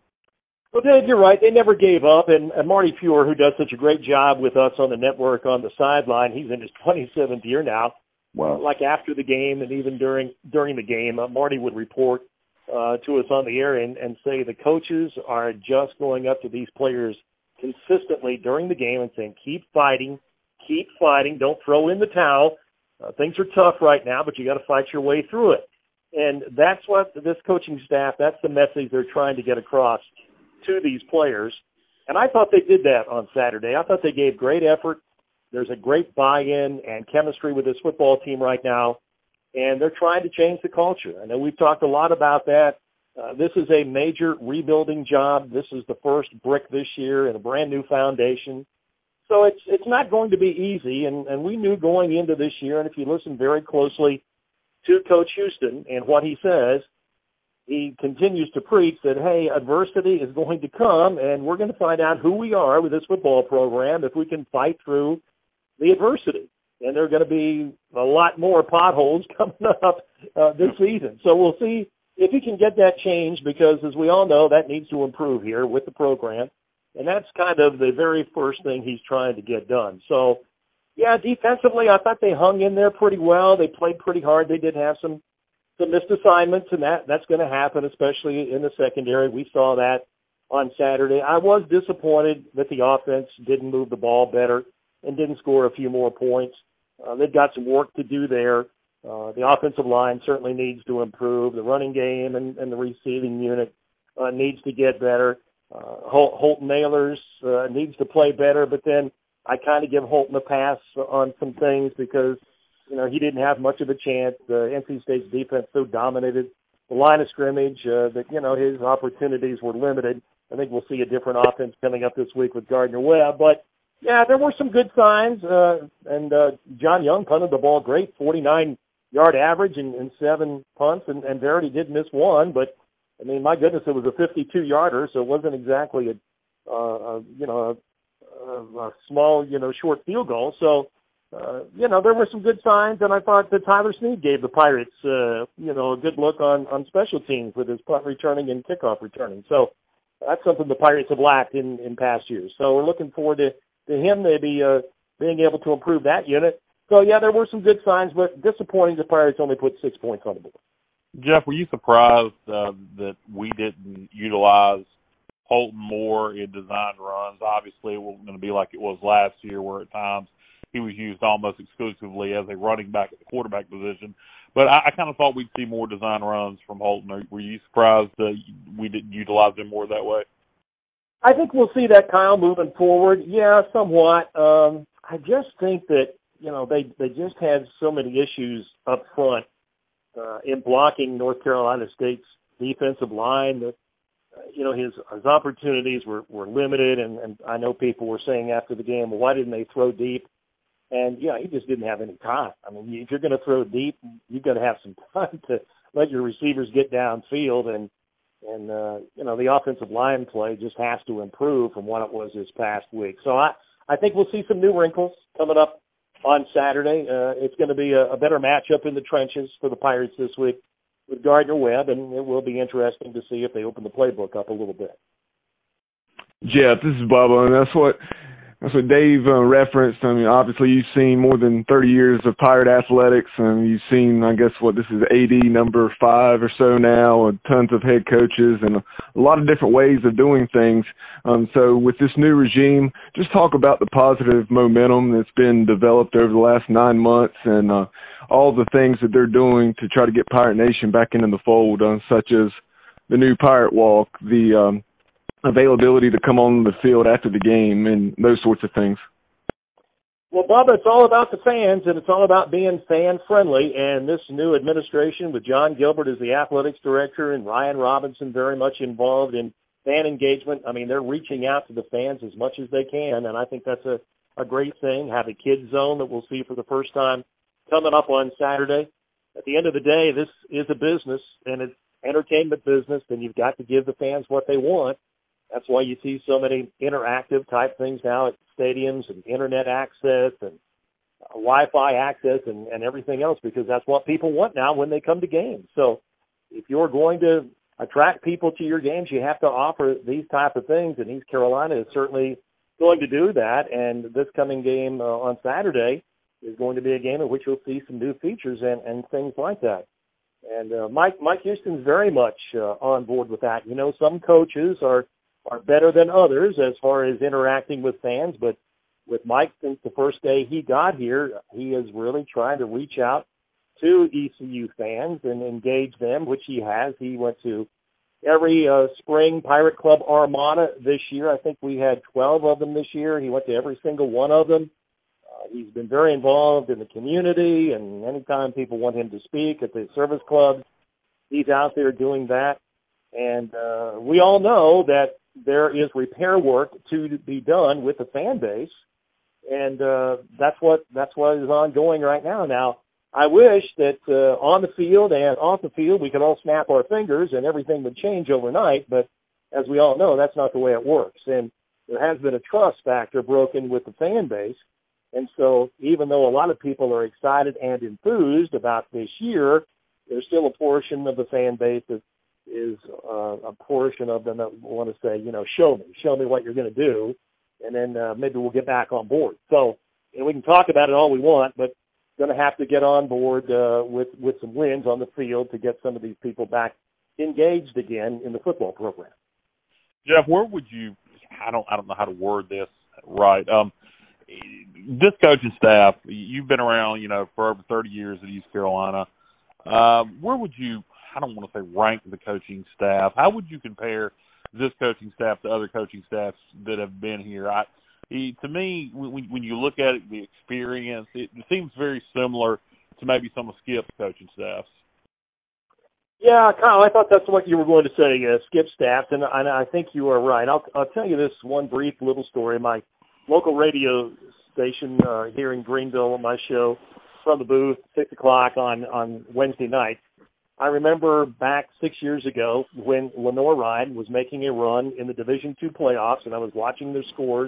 Well, Dave, you're right. They never gave up. And, and Marty Feuer, who does such a great job with us on the network on the sideline, he's in his twenty-seventh year now. Wow. Like after the game and even during during the game, uh, Marty would report uh, to us on the air and, and say the coaches are just going up to these players consistently during the game and saying, keep fighting, keep fighting, don't throw in the towel. Uh, things are tough right now, but you got to fight your way through it. And that's what this coaching staff, that's the message they're trying to get across to these players. And I thought they did that on Saturday. I thought they gave great effort. There's a great buy-in and chemistry with this football team right now, and they're trying to change the culture. I know we've talked a lot about that. Uh, this is a major rebuilding job. This is the first brick this year in a brand-new foundation. So it's it's not going to be easy, and, and we knew going into this year, and if you listen very closely to Coach Houston and what he says, he continues to preach that, hey, adversity is going to come, and we're going to find out who we are with this football program if we can fight through the adversity. And there are going to be a lot more potholes coming up uh, this season. So we'll see if he can get that changed, because, as we all know, that needs to improve here with the program. And that's kind of the very first thing he's trying to get done. So, yeah, defensively, I thought they hung in there pretty well. They played pretty hard. They did have some some missed assignments, and that, that's going to happen, especially in the secondary. We saw that on Saturday. I was disappointed that the offense didn't move the ball better and didn't score a few more points. Uh, they've got some work to do there. Uh, the offensive line certainly needs to improve. The running game and, and the receiving unit uh, needs to get better. Uh, Hol- Holton Ahlers uh, needs to play better, but then I kind of give Holton a pass on some things because, you know, he didn't have much of a chance. The N C State's defense so dominated the line of scrimmage uh, that, you know, his opportunities were limited. I think we'll see a different offense coming up this week with Gardner-Webb. But, yeah, there were some good signs, uh, and uh, John Young punted the ball great, forty-nine-yard average and, and seven punts, and, and Verity did miss one, but I mean, my goodness, it was a fifty-two-yarder, so it wasn't exactly a, uh, a you know, a, a small, you know, short field goal. So, uh, you know, there were some good signs, and I thought that Tyler Snead gave the Pirates, uh, you know, a good look on, on special teams with his punt returning and kickoff returning. So that's something the Pirates have lacked in, in past years. So we're looking forward to, to him maybe uh, being able to improve that unit. So, yeah, there were some good signs, but disappointing the Pirates only put six points on the board. Jeff, were you surprised uh, that we didn't utilize Holton more in design runs? Obviously, it wasn't going to be like it was last year, where at times he was used almost exclusively as a running back at the quarterback position. But I, I kind of thought we'd see more design runs from Holton. Were you surprised that we didn't utilize him more that way? I think we'll see that, Kyle, moving forward. Yeah, somewhat. Um, I just think that, you know, they, they just had so many issues up front. Uh, in blocking North Carolina State's defensive line, that uh, you know his his opportunities were, were limited, and, and I know people were saying after the game, well, why didn't they throw deep? And yeah, he just didn't have any time. I mean, if you're going to throw deep, you've got to have some time to let your receivers get downfield, and and uh, you know the offensive line play just has to improve from what it was this past week. So I I think we'll see some new wrinkles coming up on Saturday. Uh, it's going to be a, a better matchup in the trenches for the Pirates this week with Gardner-Webb, and it will be interesting to see if they open the playbook up a little bit. Jeff, this is Bubba, and that's what that's what Dave uh, referenced. I mean, obviously you've seen more than thirty years of Pirate athletics, and you've seen, I guess, what this is A D number five or so now, and tons of head coaches and a, a lot of different ways of doing things. Um, so with this new regime, just talk about the positive momentum that's been developed over the last nine months and uh, all the things that they're doing to try to get Pirate Nation back into the fold, uh, such as the new Pirate Walk, the um, availability to come on the field after the game, and those sorts of things. Well, Bubba, it's all about the fans, and it's all about being fan-friendly, and this new administration with John Gilbert as the athletics director and Ryan Robinson very much involved in fan engagement. I mean, they're reaching out to the fans as much as they can, and I think that's a, a great thing. Have a kids zone that we'll see for the first time coming up on Saturday. At the end of the day, this is a business, and it's entertainment business, and you've got to give the fans what they want. That's why you see so many interactive type things now at stadiums, and internet access and uh, Wi-Fi access and, and everything else, because that's what people want now when they come to games. So if you're going to attract people to your games, you have to offer these type of things, and East Carolina is certainly going to do that. And this coming game uh, on Saturday is going to be a game in which you'll see some new features and, and things like that. And uh, Mike Mike Houston's very much uh, on board with that. You know, some coaches are are better than others as far as interacting with fans, but with Mike, since the first day he got here, he is really trying to reach out to E C U fans and engage them, which he has. He went to every uh, spring Pirate Club Armada this year. I think we had twelve of them this year. He went to every single one of them. Uh, he's been very involved in the community, and anytime people want him to speak at the service clubs, he's out there doing that. And uh, we all know that there is repair work to be done with the fan base, and uh, that's what that's what is ongoing right now. Now, I wish that uh, on the field and off the field we could all snap our fingers and everything would change overnight, but as we all know, that's not the way it works. And there has been a trust factor broken with the fan base. And so even though a lot of people are excited and enthused about this year, there's still a portion of the fan base that is uh, a portion of them that want to say, you know, show me, show me what you're going to do, and then uh, maybe we'll get back on board. So, and we can talk about it all we want, but going to have to get on board uh, with, with some wins on the field to get some of these people back engaged again in the football program. Jeff, where would you, I don't I don't know how to word this right. Um, this coaching staff, you've been around, you know, for over thirty years at East Carolina. Uh, where would you, I don't want to say rank the coaching staff. How would you compare this coaching staff to other coaching staffs that have been here? I, he, to me, when, when you look at it, the experience, it, it seems very similar to maybe some of Skip's coaching staffs. Yeah, Kyle, I thought that's what you were going to say, uh, Skip staff, and, and I think you are right. I'll, I'll tell you this one brief little story. My local radio station uh, here in Greenville, my show, From the Booth, six o'clock on, on Wednesday night. I remember back six years ago when Lenoir-Rhyne was making a run in the Division two playoffs, and I was watching their scores,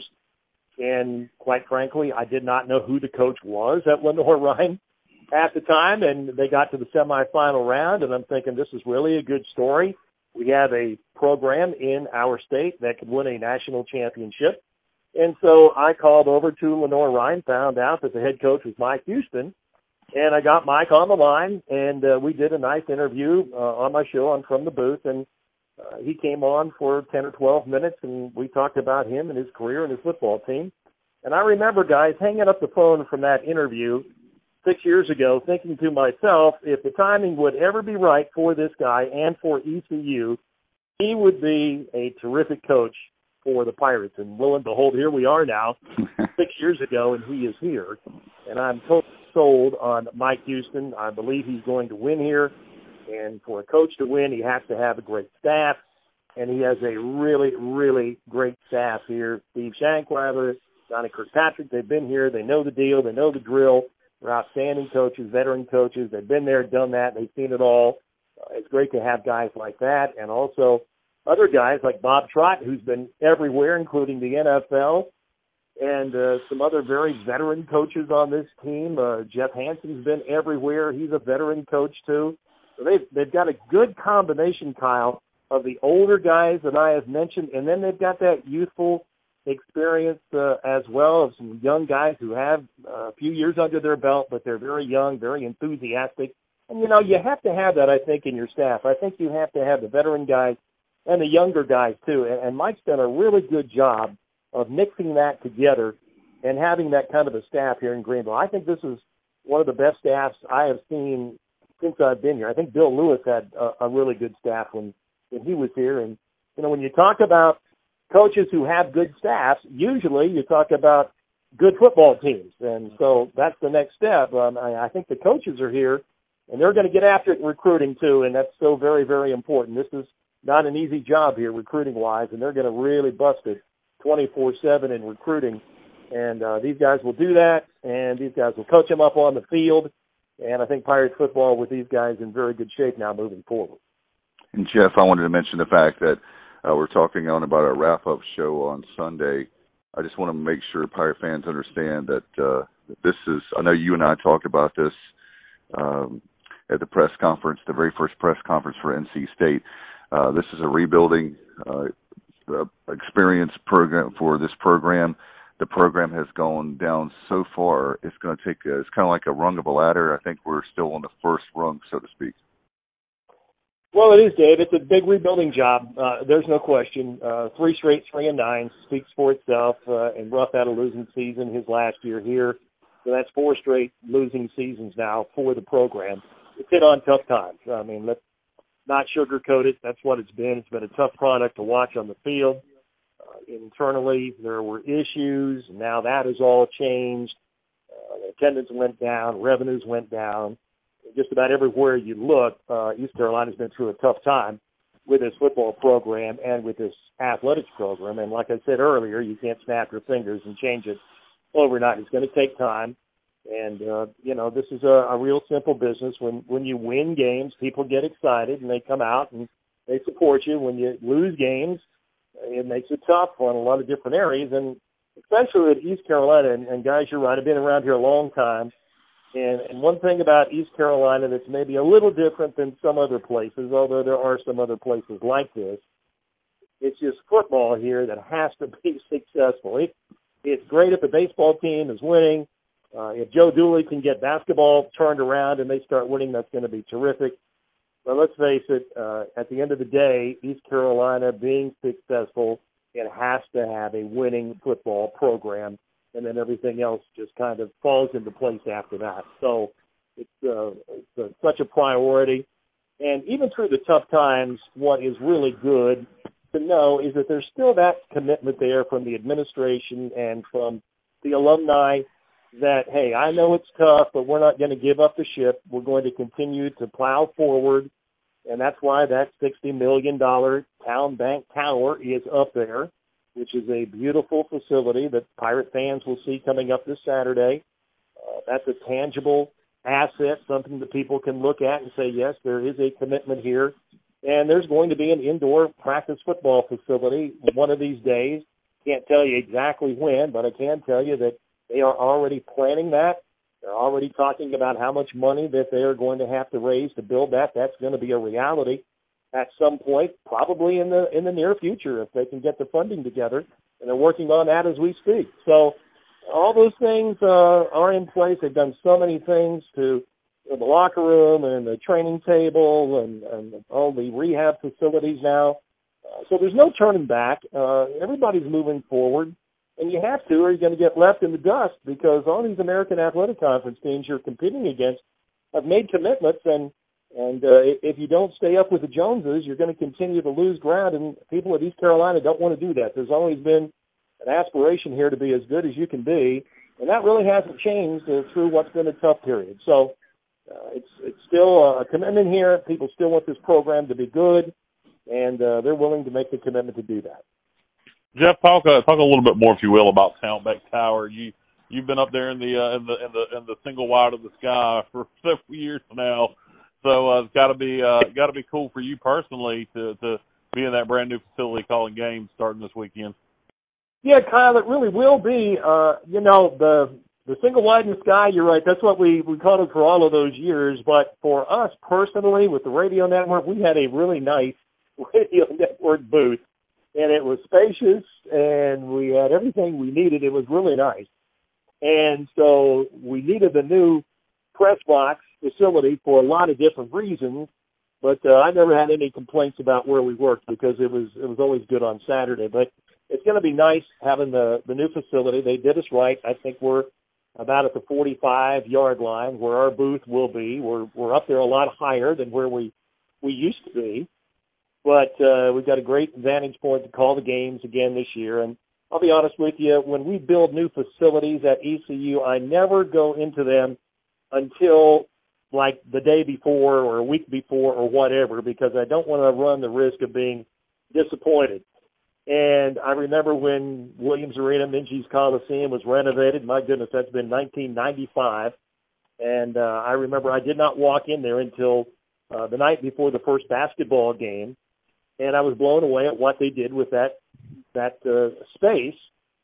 and quite frankly, I did not know who the coach was at Lenoir-Rhyne at the time, and they got to the semifinal round, and I'm thinking this is really a good story. We have a program in our state that could win a national championship. And so I called over to Lenoir-Rhyne, found out that the head coach was Mike Houston, and I got Mike on the line, and uh, we did a nice interview uh, on my show on From the Booth, and uh, he came on for ten or twelve minutes, and we talked about him and his career and his football team. And I remember, guys, hanging up the phone from that interview six years ago, thinking to myself, if the timing would ever be right for this guy and for E C U, he would be a terrific coach for the Pirates. And lo and behold, here we are now, six years ago, and he is here. And I'm totally sold on Mike Houston. I believe he's going to win here. And for a coach to win, he has to have a great staff. And he has a really, really great staff here. Steve Shankrather, Johnny Kirkpatrick, they've been here. They know the deal. They know the drill. They're outstanding coaches, veteran coaches. They've been there, done that. They've seen it all. Uh, it's great to have guys like that. And also other guys like Bob Trott, who's been everywhere, including the N F L, and uh, some other very veteran coaches on this team. Uh, Jeff Hanson's been everywhere. He's a veteran coach, too. So they've, they've got a good combination, Kyle, of the older guys that I have mentioned, and then they've got that youthful experience uh, as well of some young guys who have uh, a few years under their belt, but they're very young, very enthusiastic. And, you know, you have to have that, I think, in your staff. I think you have to have the veteran guys and the younger guys, too. And, and Mike's done a really good job of mixing that together and having that kind of a staff here in Greenville. I think this is one of the best staffs I have seen since I've been here. I think Bill Lewis had a, a really good staff when, when he was here. And, you know, when you talk about coaches who have good staffs, usually you talk about good football teams. And so that's the next step. Um, I, I think the coaches are here, and they're going to get after it in recruiting, too, and that's so very, very important. This is not an easy job here recruiting-wise, and they're going to really bust it twenty-four seven in recruiting. And uh, these guys will do that, and these guys will coach them up on the field. And I think Pirates football with these guys in very good shape now moving forward. And, Jeff, I wanted to mention the fact that uh, we're talking on about our wrap-up show on Sunday. I just want to make sure Pirate fans understand that uh, this is – I know you and I talked about this um, at the press conference, the very first press conference for N C State. Uh, this is a rebuilding uh, uh, experience program for this program. The program has gone down so far, it's going to take a, it's kind of like a rung of a ladder. I think we're still on the first rung, so to speak. Well, it is, Dave. It's a big rebuilding job. Uh, there's no question. Uh, three straight three and nine speaks for itself. Uh, and Ruff had a losing season his last year here, so that's four straight losing seasons now for the program. It's hit on tough times. I mean, let's not sugarcoat it. That's what it's been. It's been a tough product to watch on the field. Uh, internally, there were issues. Now that has all changed. Uh, attendance went down. Revenues went down. Just about everywhere you look, uh, East Carolina's been through a tough time with this football program and with this athletics program. And like I said earlier, you can't snap your fingers and change it overnight. It's going to take time. And, uh, you know, this is a, a real simple business. When, when you win games, people get excited and they come out and they support you. When you lose games, it makes it tough on a lot of different areas. And especially at East Carolina, and, and guys, you're right, I've been around here a long time. And, and one thing about East Carolina that's maybe a little different than some other places, although there are some other places like this, it's just football here that has to be successful. It, it's great if the baseball team is winning. Uh, if Joe Dooley can get basketball turned around and they start winning, that's going to be terrific. But let's face it, uh, at the end of the day, East Carolina being successful, it has to have a winning football program. And then everything else just kind of falls into place after that. So it's, uh, it's uh, such a priority. And even through the tough times, what is really good to know is that there's still that commitment there from the administration and from the alumni that, hey, I know it's tough, but we're not going to give up the ship. We're going to continue to plow forward. And that's why that sixty million dollars Town Bank Tower is up there, which is a beautiful facility that Pirate fans will see coming up this Saturday. Uh, that's a tangible asset, something that people can look at and say, yes, there is a commitment here. And there's going to be an indoor practice football facility one of these days. Can't tell you exactly when, but I can tell you that they are already planning that. They're already talking about how much money that they are going to have to raise to build that. That's going to be a reality at some point, probably in the in the near future, if they can get the funding together, and they're working on that as we speak. So all those things uh, are in place. They've done so many things to the locker room and the training table and, and all the rehab facilities now. Uh, so there's no turning back. Uh, everybody's moving forward, and you have to, or you're going to get left in the dust, because all these American Athletic Conference teams you're competing against have made commitments, and And uh, if you don't stay up with the Joneses, you're going to continue to lose ground, and people at East Carolina don't want to do that. There's always been an aspiration here to be as good as you can be, and that really hasn't changed uh, through what's been a tough period. So uh, it's it's still a commitment here. People still want this program to be good, and uh, they're willing to make the commitment to do that. Jeff, talk uh, talk a little bit more, if you will, about Town Bank Tower. You you've been up there in the uh, in the in the in the single wide of the sky for several years now. So uh, it's got to be uh, got to be cool for you personally to, to be in that brand new facility calling games starting this weekend. Yeah, Kyle, it really will be. Uh, you know, the the single wide in the sky. You're right. That's what we we called it for all of those years. But for us personally, with the radio network, we had a really nice radio network booth, and it was spacious, and we had everything we needed. It was really nice, and so we needed the new press box facility for a lot of different reasons, but uh, I never had any complaints about where we worked, because it was it was always good on Saturday. But it's going to be nice having the, the new facility. They did us right. I think we're about at the forty-five yard line where our booth will be. We're we're up there a lot higher than where we, we used to be, but uh, we've got a great vantage point to call the games again this year. And I'll be honest with you, when we build new facilities at E C U, I never go into them until like the day before or a week before or whatever, because I don't want to run the risk of being disappointed. And I remember when Williams Arena, Minges Coliseum, was renovated. My goodness, that's been nineteen ninety-five. And uh, I remember I did not walk in there until uh, the night before the first basketball game, and I was blown away at what they did with that that uh, space.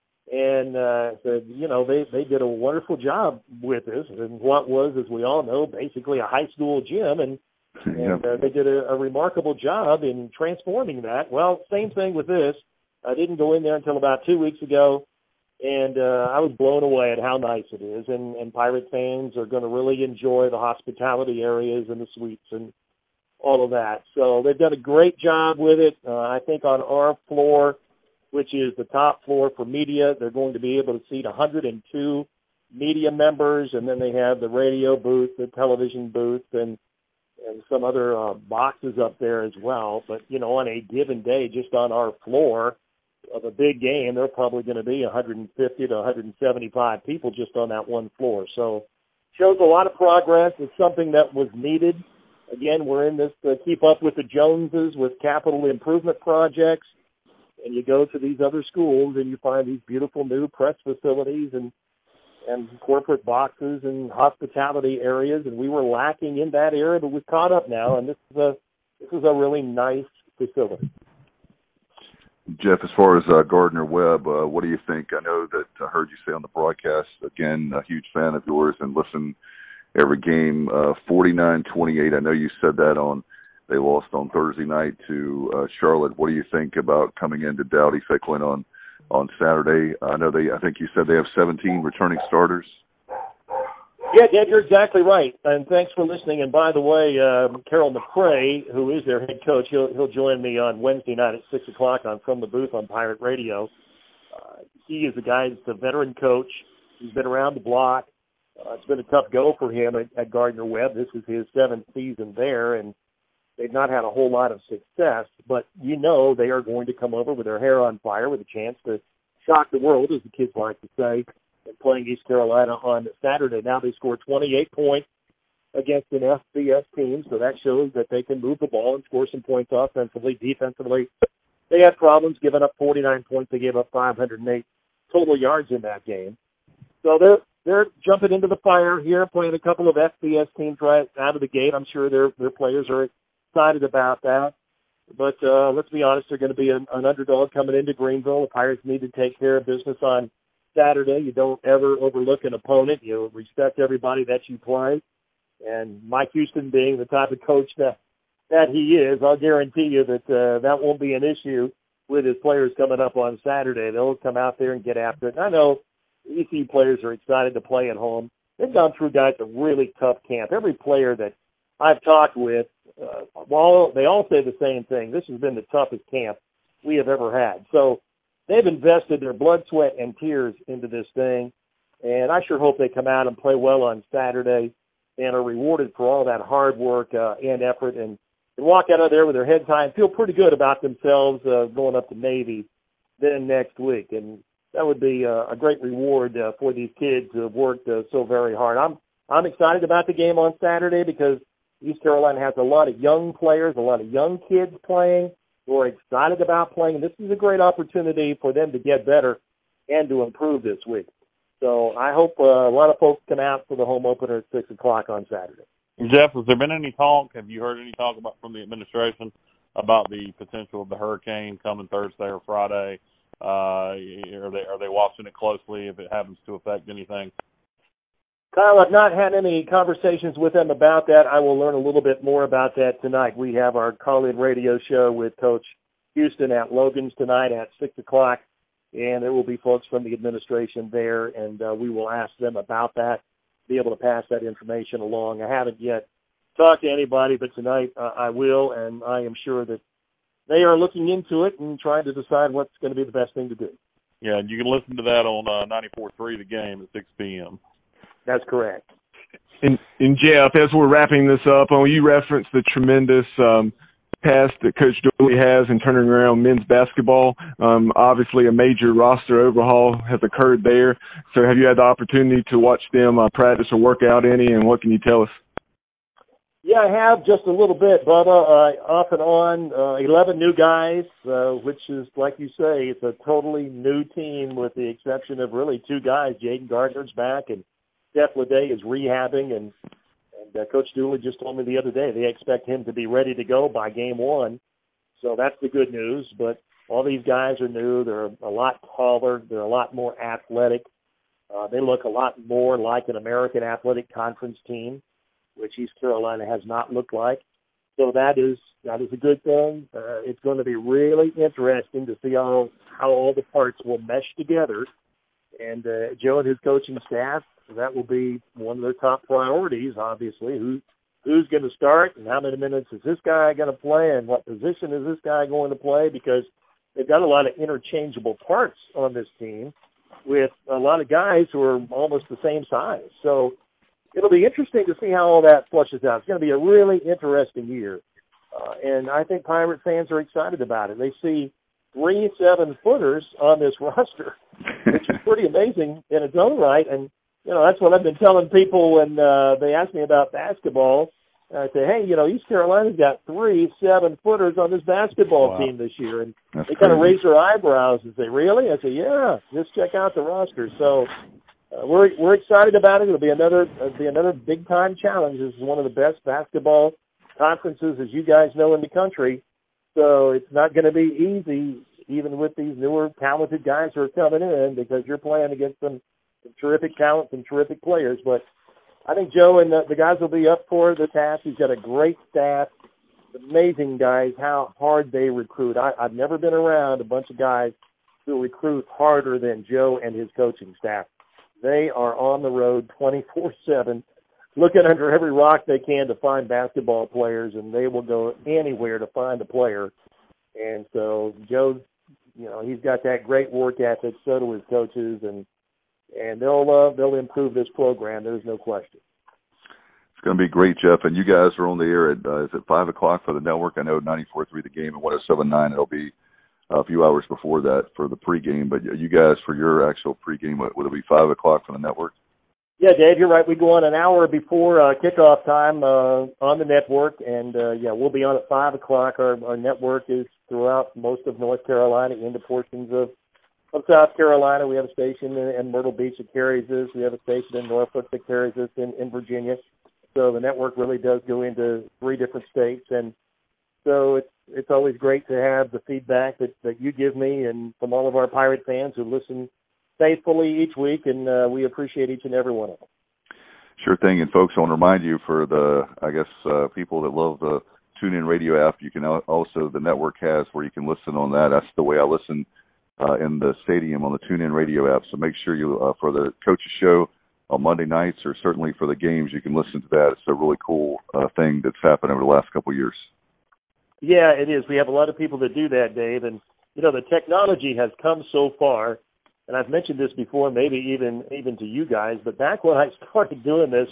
And uh, said, you know, they, they did a wonderful job with this, and what was, as we all know, basically a high school gym, and, and uh, they did a, a remarkable job in transforming that. Well, same thing with this. I didn't go in there until about two weeks ago, and uh, I was blown away at how nice it is, and, and Pirate fans are going to really enjoy the hospitality areas and the suites, and all of that. So they've done a great job with it. Uh, I think on our floor, which is the top floor for media, they're going to be able to seat one hundred two media members, and then they have the radio booth, the television booth, and and some other uh, boxes up there as well. But, you know, on a given day, just on our floor of a big game, there are probably going to be one hundred fifty to one hundred seventy-five people just on that one floor. So shows a lot of progress. It's something that was needed. Again, we're in this to keep up with the Joneses with capital improvement projects. And you go to these other schools and you find these beautiful new press facilities and and corporate boxes and hospitality areas, and we were lacking in that area, but we've caught up now, and this is a this is a really nice facility. Jeff, as far as uh, Gardner-Webb, uh, what do you think? I know that I heard you say on the broadcast, again, a huge fan of yours and listen every game, uh, forty-nine twenty-eight. I know you said that on, they lost on Thursday night to uh, Charlotte. What do you think about coming into Dowdy-Ficklen on on Saturday? I know they, I think you said they have seventeen returning starters. Yeah, Dad, you're exactly right. And thanks for listening. And by the way, um, Carol McCray, who is their head coach, he'll he'll join me on Wednesday night at six o'clock on From the Booth on Pirate Radio. Uh, he is a guy that's a veteran coach. He's been around the block. Uh, it's been a tough go for him at, at Gardner-Webb. This is his seventh season there, and they've not had a whole lot of success. But you know they are going to come over with their hair on fire with a chance to shock the world, as the kids like to say, and playing East Carolina on Saturday. Now they scored twenty-eight points against an F B S team, so that shows that they can move the ball and score some points offensively. Defensively, they had problems, giving up forty-nine points. They gave up five hundred eight total yards in that game. So they're they're jumping into the fire here, playing a couple of F B S teams right out of the gate. I'm sure their their players are excited about that. But uh, let's be honest, they're going to be an, an underdog coming into Greenville. The Pirates need to take care of business on Saturday. You don't ever overlook an opponent. You respect everybody that you play. And Mike Houston being the type of coach that, that he is, I'll guarantee you that uh, that won't be an issue with his players coming up on Saturday. They'll come out there and get after it. And I know E C U players are excited to play at home. They've gone through, guys, a really tough camp. Every player that I've talked with, uh, well, they all say the same thing. This has been the toughest camp we have ever had. So they've invested their blood, sweat, and tears into this thing, and I sure hope they come out and play well on Saturday and are rewarded for all that hard work uh, and effort and, and walk out of there with their heads high and feel pretty good about themselves uh, going up to Navy then next week. And that would be uh, a great reward uh, for these kids who have worked uh, so very hard. I'm I'm excited about the game on Saturday because East Carolina has a lot of young players, a lot of young kids playing who are excited about playing. And this is a great opportunity for them to get better and to improve this week. So I hope uh, a lot of folks come out for the home opener at six o'clock on Saturday. Jeff, has there been any talk, have you heard any talk about from the administration about the potential of the hurricane coming Thursday or Friday? Uh, are they are they watching it closely if it happens to affect anything? Kyle, I've not had any conversations with them about that. I will learn a little bit more about that tonight. We have our call-in radio show with Coach Houston at Logan's tonight at six o'clock, and there will be folks from the administration there, and uh, we will ask them about that, be able to pass that information along. I haven't yet talked to anybody, but tonight uh, I will, and I am sure that they are looking into it and trying to decide what's going to be the best thing to do. Yeah, and you can listen to that on uh, ninety-four point three The Game at six p.m. That's correct. And, and Jeff, as we're wrapping this up, oh, you referenced the tremendous um, past that Coach Dooley has in turning around men's basketball. Um, obviously, a major roster overhaul has occurred there. So have you had the opportunity to watch them uh, practice or work out any, and what can you tell us? Yeah, I have just a little bit, Bubba. Uh, off and on, uh, eleven new guys, uh, which is, like you say, it's a totally new team with the exception of really two guys. Jaden Gardner's back, and Steph Leday is rehabbing, and, and uh, Coach Dooley just told me the other day they expect him to be ready to go by game one. So that's the good news. But all these guys are new. They're a lot taller. They're a lot more athletic. Uh, they look a lot more like an American Athletic Conference team, which East Carolina has not looked like. So that is that is a good thing. Uh, it's going to be really interesting to see how, how all the parts will mesh together. And uh, Joe and his coaching staff, that will be one of their top priorities, obviously. Who who's going to start and how many minutes is this guy going to play and what position is this guy going to play, because they've got a lot of interchangeable parts on this team with a lot of guys who are almost the same size. So it'll be interesting to see how all that flushes out. It's going to be a really interesting year. Uh, and I think Pirate fans are excited about it. They see three seven-footers on this roster, which is pretty amazing in its own right. And, you know, that's what I've been telling people when uh, they ask me about basketball. I say, hey, you know, East Carolina's got three seven-footers on this basketball wow. team this year. And that's they kind of raise their eyebrows and say, really? I say, yeah, just check out the roster. So uh, we're we're excited about it. It'll be another it'll be another big-time challenge. This is one of the best basketball conferences, as you guys know, in the country. So it's not going to be easy, even with these newer, talented guys who are coming in, because you're playing against some, some terrific talent, some terrific players. But I think Joe and the, the guys will be up for the task. He's got a great staff, amazing guys, how hard they recruit. I, I've never been around a bunch of guys who recruit harder than Joe and his coaching staff. They are on the road twenty-four seven, looking under every rock they can to find basketball players, and they will go anywhere to find a player. And so Joe, you know, he's got that great work ethic. So do his coaches, and and they'll uh, they'll improve this program. There's no question. It's going to be great, Jeff. And you guys are on the air at uh, is it five o'clock for the network? I know ninety-four point three the game and one oh seven point nine. It'll be a few hours before that for the pregame. But you guys, for your actual pregame, would it be five o'clock for the network? Yeah, Dave, you're right. We go on an hour before uh, kickoff time uh, on the network, and uh, yeah, we'll be on at five o'clock. Our, our network is throughout most of North Carolina, into portions of, of South Carolina. We have a station in, in Myrtle Beach that carries this. We have a station in Norfolk that carries this in, in Virginia. So the network really does go into three different states, and so it's it's always great to have the feedback that, that you give me and from all of our Pirate fans who listen faithfully each week, and uh, we appreciate each and every one of them. Sure thing. And folks, I want to remind you, for the, I guess, uh, people that love the TuneIn Radio app, you can also, the network has where you can listen on that. That's the way I listen uh, in the stadium on the TuneIn Radio app. So make sure you, uh, for the coach's show on Monday nights, or certainly for the games, you can listen to that. It's a really cool uh, thing that's happened over the last couple of years. Yeah, it is. We have a lot of people that do that, Dave. And, you know, the technology has come so far. And I've mentioned this before, maybe even even to you guys, but back when I started doing this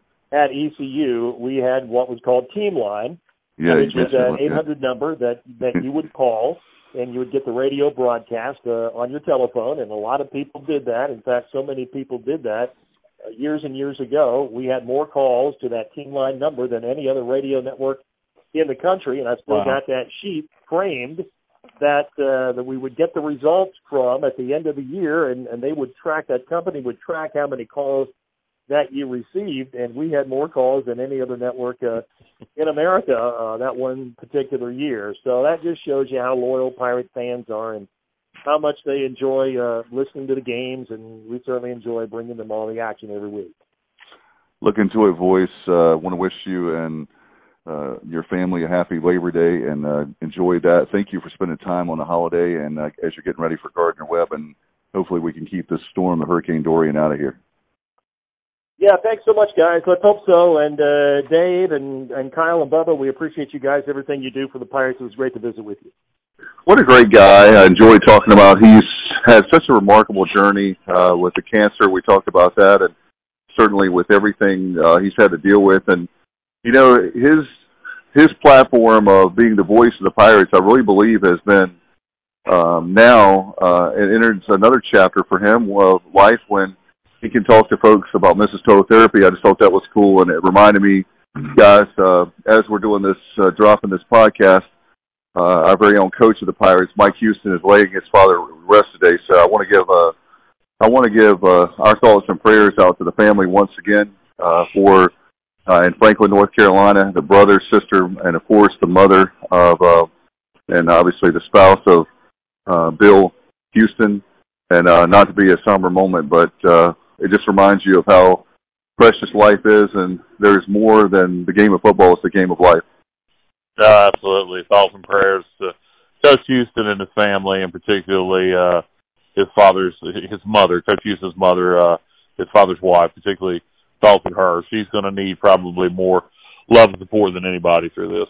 at E C U, we had what was called Team Line, yeah, which was an eight hundred yeah. number that, that you would call, and you would get the radio broadcast uh, on your telephone, and a lot of people did that. In fact, so many people did that uh, years and years ago. We had more calls to that Team Line number than any other radio network in the country, and I still wow. got that sheet framed that uh, that we would get the results from at the end of the year, and, and they would track, that company would track how many calls that you received, and we had more calls than any other network uh, in America uh, that one particular year. So that just shows you how loyal Pirate fans are and how much they enjoy uh, listening to the games, and we certainly enjoy bringing them all the action every week. Looking to a voice, uh, want to wish you and Uh, your family a happy Labor Day, and uh, enjoy that. Thank you for spending time on the holiday, and uh, as you're getting ready for Gardner Webb, and hopefully we can keep this storm, the Hurricane Dorian, out of here. Yeah, thanks so much, guys. Let's hope so. And uh, Dave and, and Kyle and Bubba, we appreciate you guys, everything you do for the Pirates. It was great to visit with you. What a great guy. I enjoy talking about. He's had such a remarkable journey uh, with the cancer. We talked about that, and certainly with everything uh, he's had to deal with. And you know, his his platform of being the voice of the Pirates, I really believe, has been um, now uh, it enters another chapter for him of life when he can talk to folks about Missus Total Therapy. I just thought that was cool, and it reminded me, guys, uh, as we're doing this, uh, dropping this podcast, uh, our very own coach of the Pirates, Mike Houston, is laying his father to rest today. So I want to give uh, I want to give uh, our thoughts and prayers out to the family once again uh, for. Uh, in Franklin, North Carolina, the brother, sister, and of course the mother of, uh, and obviously the spouse of uh, Bill Houston. And uh, not to be a somber moment, but uh, it just reminds you of how precious life is, and there's more than the game of football. It's the game of life. Uh, absolutely. Thoughts and prayers to Coach Houston and his family, and particularly uh, his father's, his mother, Coach Houston's mother, uh, his father's wife, particularly thoughts of her. She's going to need probably more love and support than anybody through this.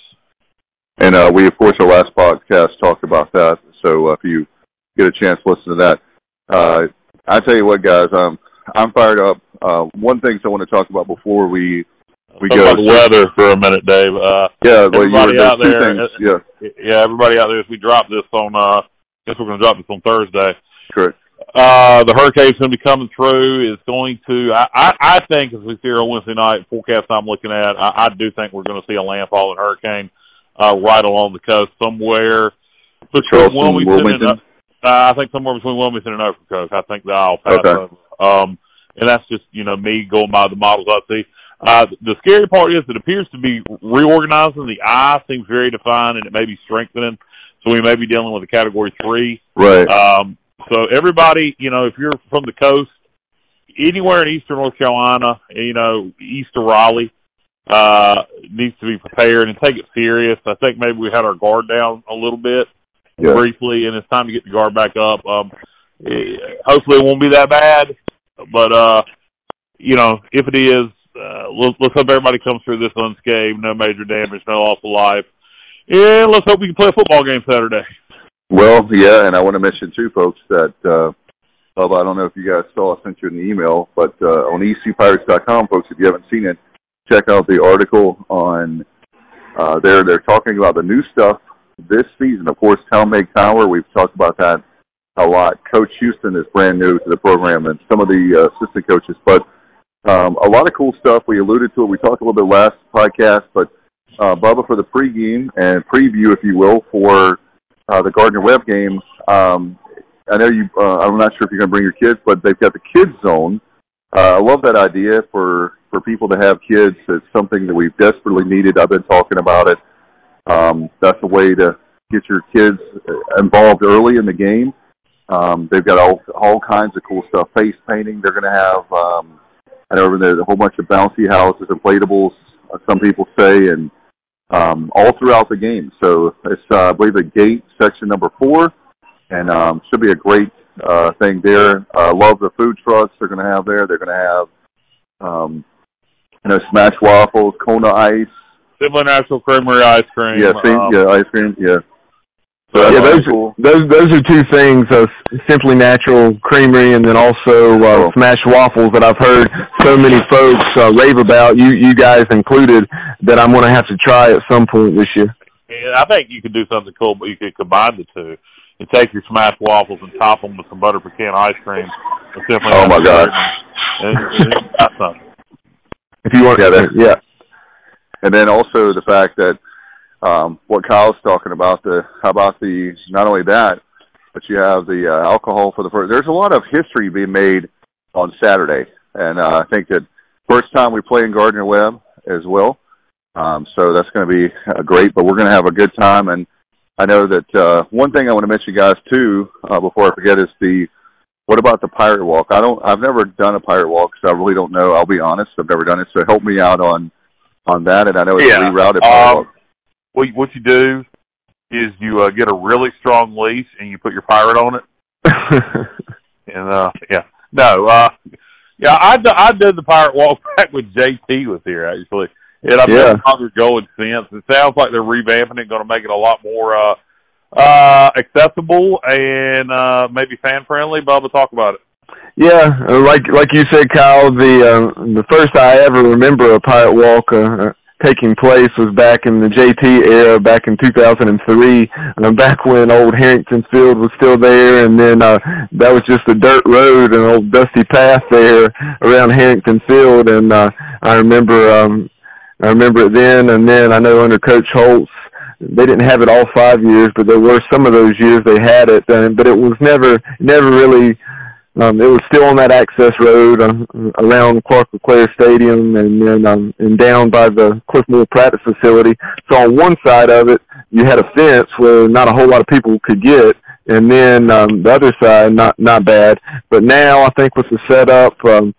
And uh, we, of course, our last podcast talked about that. So uh, if you get a chance to listen to that, uh, I tell you what, guys, um, I'm fired up. Uh, one thing I want to talk about before we we talk go about the weather for a minute, Dave. Uh, yeah, well, everybody you were, out there, things, yeah, yeah, everybody out there. As we drop this on, uh, I guess we're going to drop this on Thursday. Correct. Uh, the hurricane's going to be coming through. It's going to, I, I, I think, as we see here on Wednesday night forecast I'm looking at, I, I do think we're going to see a landfalling hurricane uh, right along the coast somewhere between Wilmington, Wilmington and uh, I think somewhere between Wilmington and Ocracoke. I think that I'll pass okay. over. Um, and that's just, you know, me going by the models I see. Uh, the scary part is it appears to be reorganizing. The eye seems very defined, and it may be strengthening. So we may be dealing with a Category three. Right. Um, so everybody, you know, if you're from the coast, anywhere in eastern North Carolina, you know, east of Raleigh, uh, needs to be prepared and take it serious. I think maybe we had our guard down a little bit yeah. briefly, and it's time to get the guard back up. Um, hopefully it won't be that bad, but, uh, you know, if it is, uh, let's, let's hope everybody comes through this unscathed, no major damage, no loss of life. And let's hope we can play a football game Saturday. Well, yeah, and I want to mention, too, folks, that, uh, I don't know if you guys saw, I sent you an email, but uh, on E C U Pirates dot com, folks, if you haven't seen it, check out the article on uh, there. They're talking about the new stuff this season. Of course, Talmage Tower, we've talked about that a lot. Coach Houston is brand new to the program, and some of the uh, assistant coaches. But um, a lot of cool stuff. We alluded to it. We talked a little bit last podcast, but uh, Bubba, for the pregame and preview, if you will, for uh, the Gardner-Webb game, um, I know you, uh, I'm not sure if you're going to bring your kids, but they've got the kids zone. Uh, I love that idea for, for people to have kids. It's something that we've desperately needed. I've been talking about it. Um, that's a way to get your kids involved early in the game. Um, they've got all, all kinds of cool stuff. Face painting. They're going to have, um, I know there's a whole bunch of bouncy houses, inflatables, uh, some people say, and um, all throughout the game. So it's, uh, I believe, the gate section number four. And um, should be a great uh, thing there. I uh, love the food trucks they're going to have there. They're going to have, um, you know, smash waffles, Kona ice, Simply Natural Creamery ice cream. Yeah, see, um, yeah, ice cream. Yeah. So yeah, those cool. those those are two things: uh, Simply Natural Creamery, and then also uh, oh. Smash Waffles that I've heard so many folks uh, rave about. You you guys included. That I'm going to have to try at some point this year. Yeah, I think you could do something cool, but you could combine the two. And take your smashed waffles and top them with some butter pecan ice cream. Oh, my God. And, and that's something. If you want yeah, to, yeah. And then also the fact that um, what Kyle's talking about, the how about the, not only that, but you have the uh, alcohol for the first. There's a lot of history being made on Saturday. And uh, I think that first time we play in Gardner-Webb as well. Um, so that's going to be uh, great, but we're going to have a good time. And I know that uh, one thing I want to mention, guys, too, uh, before I forget, is the what about the Pirate Walk? I don't. I've never done a Pirate Walk, so I really don't know. I'll be honest. I've never done it, so help me out on on that. And I know it's yeah. a rerouted Pirate um, Walk. What what you do is you uh, get a really strong leash and you put your pirate on it. and uh, yeah, no, uh, yeah, I I did the Pirate Walk back when J T was here actually. And I've yeah. been longer going since. It sounds like they're revamping it, going to make it a lot more uh, uh, accessible and uh, maybe fan friendly. Bubba, talk about it. Yeah, like like you said, Kyle. The uh, the first I ever remember a Pirate Walk uh, taking place was back in the J T era, back in two thousand three. Uh, back when old Harrington Field was still there, and then uh, that was just a dirt road, an old dusty path there around Harrington Field. And uh, I remember. Um, I remember it then, and then I know under Coach Holtz, they didn't have it all five years, but there were some of those years they had it, uh, but it was never, never really, um, it was still on that access road uh, around Clark LeClaire Stadium and then um, and down by the Cliff Moore practice facility. So on one side of it, you had a fence where not a whole lot of people could get, and then um, the other side, not not bad. But now I think with the setup, um,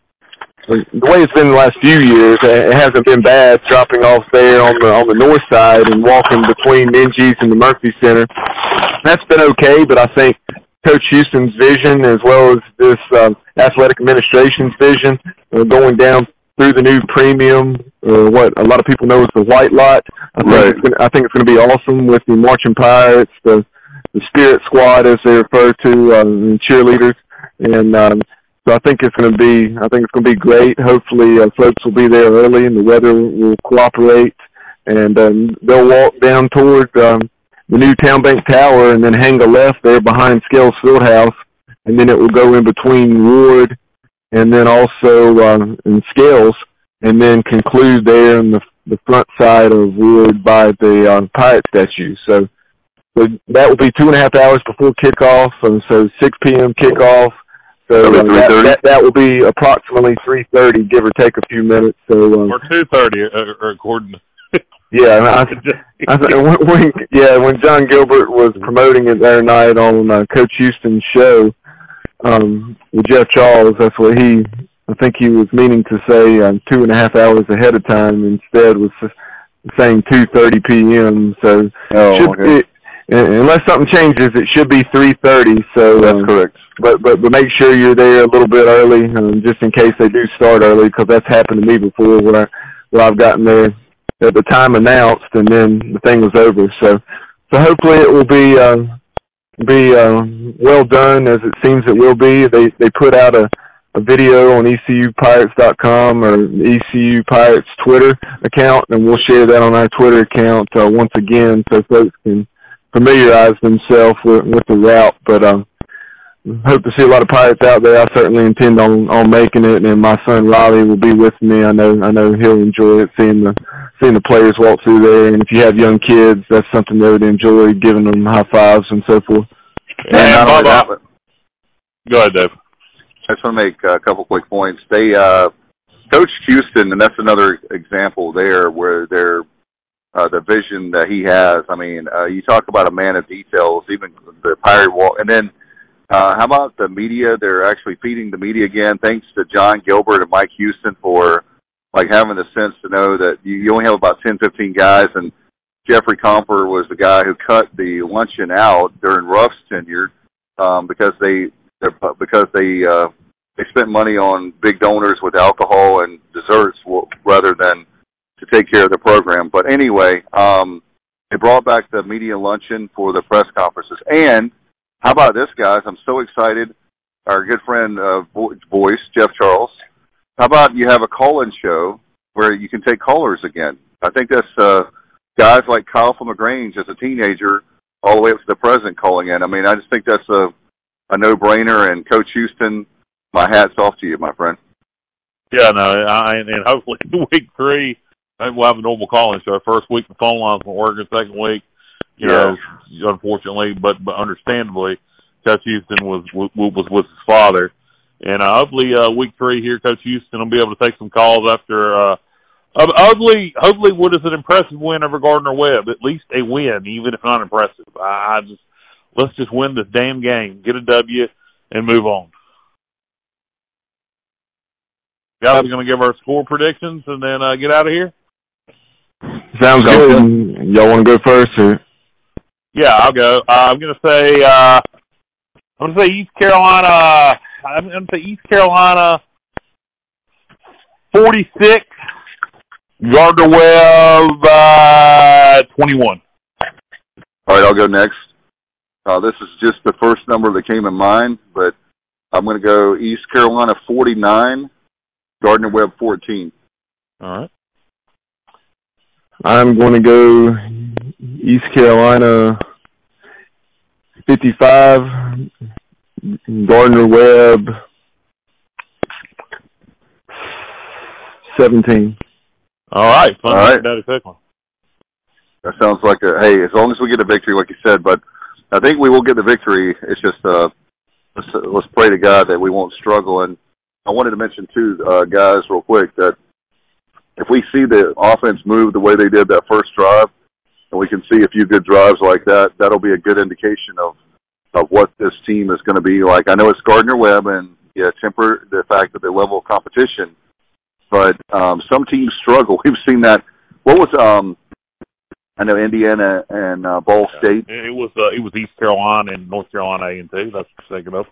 the way it's been the last few years, it hasn't been bad dropping off there on the on the north side and walking between Minges and the Murphy Center. That's been okay, but I think Coach Houston's vision as well as this um, athletic administration's vision uh, going down through the new premium, or what a lot of people know as the White Lot. I think, Right. it's gonna, I think it's going to be awesome with the Marching Pirates, the, the Spirit Squad, as they refer to, um, cheerleaders. And um, so I think it's going to be, I think it's going to be great. Hopefully, uh, folks will be there early, and the weather will cooperate. And um, they'll walk down toward um, the new Town Bank Tower, and then hang a left there behind Scales Fieldhouse, and then it will go in between Ward and then also um, in Scales, and then conclude there in the, the front side of Ward by the um, Pirate statue. So, so that will be two and a half hours before kickoff, and so six p.m. kickoff. So uh, that, that, that will be approximately three thirty, give or take a few minutes. So um, or two thirty, uh, according to. Yeah, I, I, I, when, yeah. When John Gilbert was promoting it that night on uh, Coach Houston's show um, with Jeff Charles, that's what he. I think he was meaning to say um, two and a half hours ahead of time. Instead, was saying two thirty p.m. So, oh, should, okay. it, unless something changes, it should be three thirty. So that's um, correct. But, but but make sure you're there a little bit early, um, just in case they do start early, because that's happened to me before where, I, where I've gotten there at the time announced, and then the thing was over. So, so hopefully it will be uh, be uh, well done, as it seems it will be. They they put out a, a video on E C U Pirates dot com or E C U Pirates Twitter account, and we'll share that on our Twitter account uh, once again, so folks can familiarize themselves with, with the route. But um, hope to see a lot of Pirates out there. I certainly intend on, on making it, and my son Riley will be with me. I know I know he'll enjoy it, seeing the seeing the players walk through there. And if you have young kids, that's something they would enjoy, giving them high fives and so forth. And, and not that, but, go ahead, Dave. I just want to make a couple quick points. They uh, Coach Houston, and that's another example there where they're uh, the vision that he has. I mean, uh, you talk about a man of details, even the Pirate Wall, and then. Uh, how about the media? They're actually feeding the media again. Thanks to John Gilbert and Mike Houston for like having the sense to know that you, you only have about ten, fifteen guys. And Jeffrey Comper was the guy who cut the luncheon out during Ruff's tenure um, because they because they uh, they spent money on big donors with alcohol and desserts rather than to take care of the program. But anyway, um, they brought back the media luncheon for the press conferences. And how about this, guys? I'm so excited. Our good friend, uh, voice, Jeff Charles. How about you have a call-in show where you can take callers again? I think that's uh, guys like Kyle from LaGrange as a teenager all the way up to the present calling in. I mean, I just think that's a, a no-brainer. And Coach Houston, my hat's off to you, my friend. Yeah, no, I, and hopefully week three, maybe we'll have a normal call-in show. First week, the phone lines won't work. Second week, you know, unfortunately, but, but understandably, Coach Houston was was with his father, and uh, hopefully, uh, week three here, Coach Houston will be able to take some calls after. Uh, hopefully, hopefully, what is an impressive win over Gardner Webb? At least a win, even if not impressive. I, I just let's just win this damn game, get a W, and move on. Guys, we're going to give our score predictions and then uh, get out of here. Sounds good. Y'all want to go first, or? Yeah, I'll go. Uh, I'm going to say, uh, I'm going to say East Carolina, I'm going to say East Carolina forty-six, Gardner Webb uh, twenty-one. All right, I'll go next. Uh, this is just the first number that came in mind, but I'm going to go East Carolina forty-nine, Gardner Webb fourteen. All right. I'm going to go East Carolina fifty-five, Gardner Webb seventeen. All right. Fun All right. Daddy Pickman. That sounds like a, hey, as long as we get a victory, like you said, but I think we will get the victory. It's just, uh, let's, let's pray to God that we won't struggle. And I wanted to mention, too, uh, guys, real quick, that if we see the offense move the way they did that first drive, and we can see a few good drives like that, that'll be a good indication of, of what this team is going to be like. I know it's Gardner Webb, and, yeah, temper the fact that the level of competition, but um, some teams struggle. We've seen that. What was, um, I know Indiana and uh, Ball State. It was uh, it was East Carolina and North Carolina A and T. That's what I'm thinking of.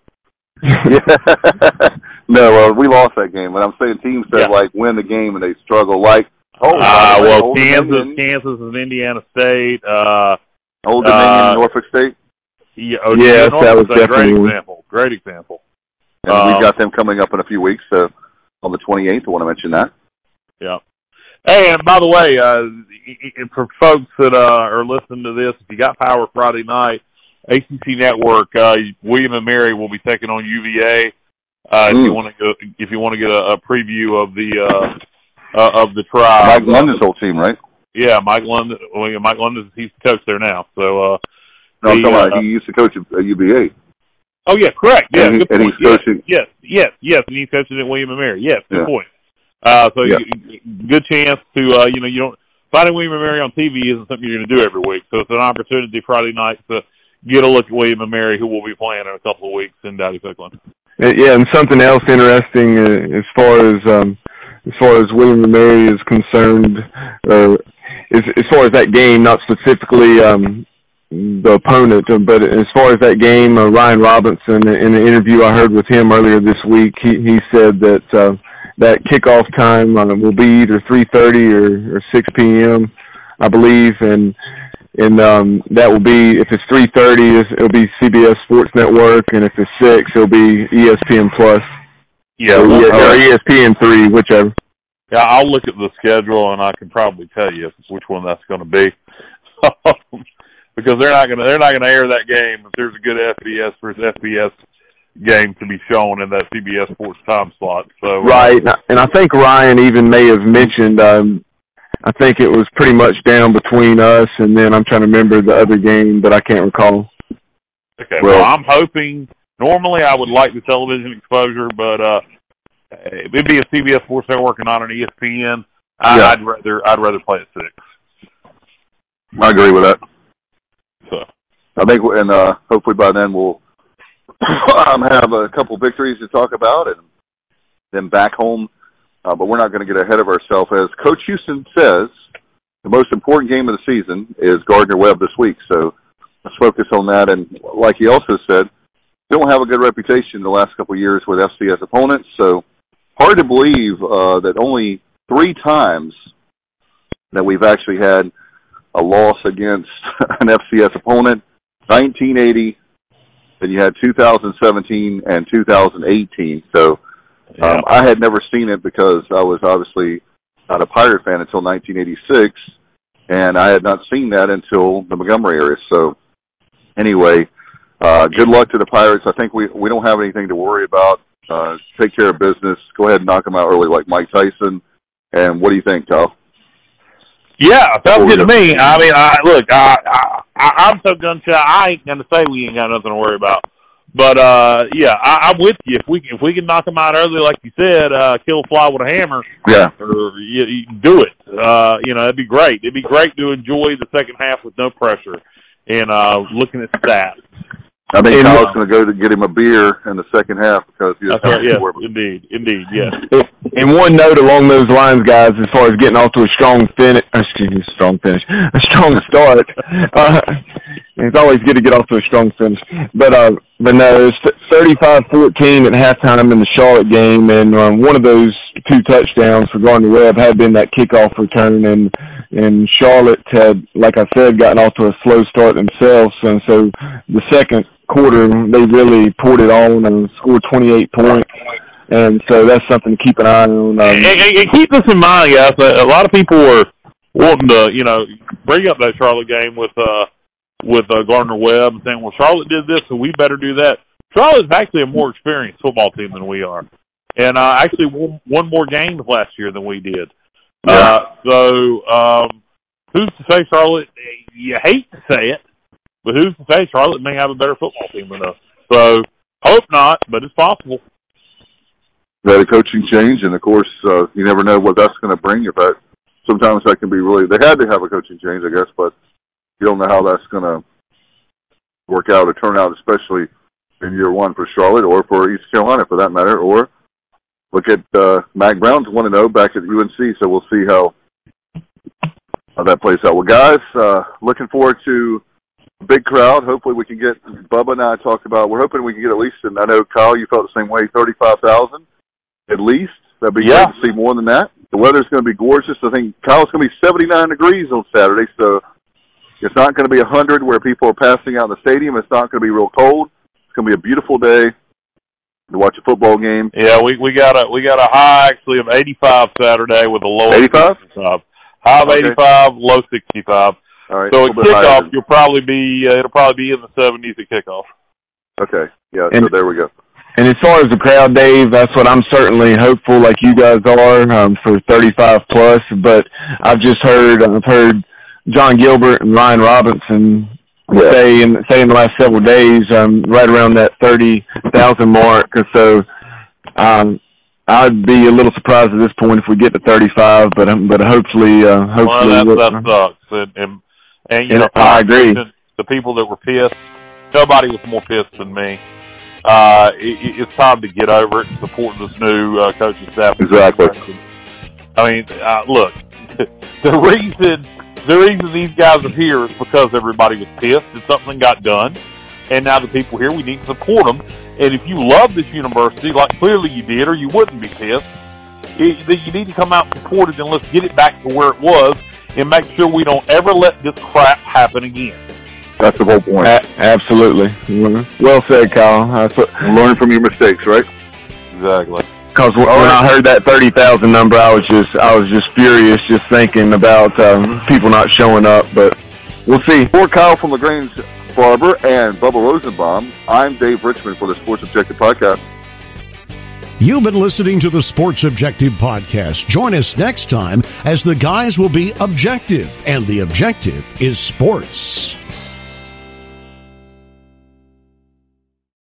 yeah. No, well, we lost that game, but I'm saying teams that yeah. like win the game and they struggle. Like, oh, uh, way, well, Old Kansas, Dominion, Kansas and Indiana State. Uh, Old Dominion, uh, Norfolk State. Yeah, oh, yes, Norfolk that was State, definitely great example. Great example. And um, we've got them coming up in a few weeks uh, on the twenty-eighth. I want to mention that. Yeah. Hey, and by the way, uh, for folks that uh, are listening to this, if you got Power Friday night, A C C Network, uh, William and Mary will be taking on U V A. Uh, if you want to go, if you want to get a, a preview of the uh, uh, of the tribe, Mike London's whole team, right? Yeah, Mike London. Well, yeah, Mike London, he's the coach there now. So, uh, no, I'm he, talking uh, about he used to coach at U V A. Oh yeah, correct. Yeah, and, he, good and point. he's coaching. Yes, yes, yes, and he's coaching at William and Mary. Yes, good Yeah. point. Uh, so Yeah. you, good chance to uh, you know you don't finding William and Mary on T V isn't something you're going to do every week. So it's an opportunity Friday night to get a look at William and Mary, who will be playing in a couple of weeks in Dowdy-Ficklen. Yeah, and something else interesting uh, as far as um, as far as William and Mary is concerned, uh, as, as far as that game, not specifically um, the opponent, but as far as that game, uh, Ryan Robinson, in an interview I heard with him earlier this week, he, he said that uh, that kickoff time uh, will be either three thirty or, or six p.m., I believe, and and um, that will be, if it's three thirty, it'll be C B S Sports Network, and if it's six, it'll be E S P N Plus. Yeah, or, well, or E S P N three, whichever. Yeah, I'll look at the schedule and I can probably tell you which one that's going to be, because they're not going to they're not going to air that game if there's a good F B S versus F B S game to be shown in that C B S Sports time slot. So right, uh, and I think Ryan even may have mentioned. Um, I think it was pretty much down between us, and then I'm trying to remember the other game, but I can't recall. Okay, well, well I'm hoping. Normally, I would like the television exposure, but uh, it'd be a C B S Sports Network and not an E S P N. I, yeah. I'd rather I'd rather play at six. I agree with that. So I think, and uh, hopefully by then we'll um, have a couple victories to talk about, and then back home. Uh, but we're not going to get ahead of ourselves. As Coach Houston says, the most important game of the season is Gardner-Webb this week. So let's focus on that. And like he also said, they don't have a good reputation the last couple of years with F C S opponents. So hard to believe uh, that only three times that we've actually had a loss against an F C S opponent, nineteen eighty, then you had two thousand seventeen and two thousand eighteen. So yeah. um, I had never seen it because I was obviously not a Pirate fan until nineteen eighty-six, and I had not seen that until the Montgomery area. So anyway, uh, good luck to the Pirates. I think we, we don't have anything to worry about. Uh, take care of business. Go ahead and knock them out early like Mike Tyson. And what do you think, Kyle? Yeah, sounds good to me. I mean, I, look, I, I, I'm so gun shy. I ain't gonna say we ain't got nothing to worry about. But uh, yeah, I, I'm with you. If we if we can knock them out early, like you said, uh, kill a fly with a hammer. Yeah, or you, you do it. Uh, you know, it'd be great. It'd be great to enjoy the second half with no pressure and uh, looking at stats. I think Kyle's going to go to get him a beer in the second half because he doesn't have yes, to worry about it. indeed, indeed, yes. And one note along those lines, guys, as far as getting off to a strong finish, excuse me, strong finish, a strong start. Uh, it's always good to get off to a strong finish. But uh, but no, it's thirty-five fourteen at halftime in the Charlotte game, and um, one of those two touchdowns for Gardner-Webb had been that kickoff return, and and Charlotte had, like I said, gotten off to a slow start themselves, and so the second quarter they really poured it on and scored twenty-eight points. And so that's something to keep an eye on. Um, and, and, and keep this in mind, guys. A lot of people were wanting to, you know, bring up that Charlotte game with uh, with uh, Gardner-Webb and saying, well, Charlotte did this, so we better do that. Charlotte's actually a more experienced football team than we are. And uh, actually won, won more games last year than we did. Yeah. Uh, so um, who's to say Charlotte, you hate to say it, but who's to say Charlotte may have a better football team than us? So hope not, but it's possible. They had a coaching change, and of course, uh, you never know what that's going to bring. If that, sometimes that can be really. They had to have a coaching change, I guess, but you don't know how that's going to work out or turn out, especially in year one for Charlotte or for East Carolina, for that matter. Or look at uh, Mac Brown's one and zero back at U N C, so we'll see how how that plays out. Well, guys, uh, looking forward to big crowd. Hopefully we can get, Bubba and I talked about, we're hoping we can get at least, and I know, Kyle, you felt the same way, thirty-five thousand at least. That'd be yeah. great to see more than that. The weather's going to be gorgeous. I think, Kyle, it's going to be seventy-nine degrees on Saturday, so it's not going to be one hundred where people are passing out in the stadium. It's not going to be real cold. It's going to be a beautiful day to watch a football game. Yeah, we we got a we got a high actually of eighty-five Saturday with a low eighty-five. sixty-five. High of okay. eighty-five, low sixty-five. All right. So at kickoff, you'll probably be uh, it'll probably be in the seventies at kickoff. Okay. Yeah. And, so there we go. And as far as the crowd, Dave, that's what I'm certainly hopeful, like you guys are, um, for thirty-five plus. But I've just heard I've heard John Gilbert and Ryan Robinson yeah. say in say in the last several days, um, right around that thirty thousand mark. So um, I'd be a little surprised at this point if we get to thirty-five. But um, but hopefully, uh, hopefully well, that, we'll, that sucks. And, and, and you and know, I agree. The people that were pissed, nobody was more pissed than me. Uh, it, it's time to get over it and support this new uh, coaching staff. Exactly. I mean, uh, look, the reason the reason these guys are here is because everybody was pissed and something got done, and now the people here, we need to support them. And if you love this university, like clearly you did, or you wouldn't be pissed, it, you need to come out and support it, and let's get it back to where it was, and make sure we don't ever let this crap happen again. That's the whole point. A- absolutely. Well said, Kyle. I put, learn from your mistakes, right? Exactly. Because when I heard that thirty thousand number, I was just I was just furious, just thinking about um, people not showing up. But we'll see. For Kyle from LaGrange Barber and Bubba Rosenbaum, I'm Dave Richmond for the Sports Objective Podcast. You've been listening to the Sports Objective Podcast. Join us next time as the guys will be objective, and the objective is sports.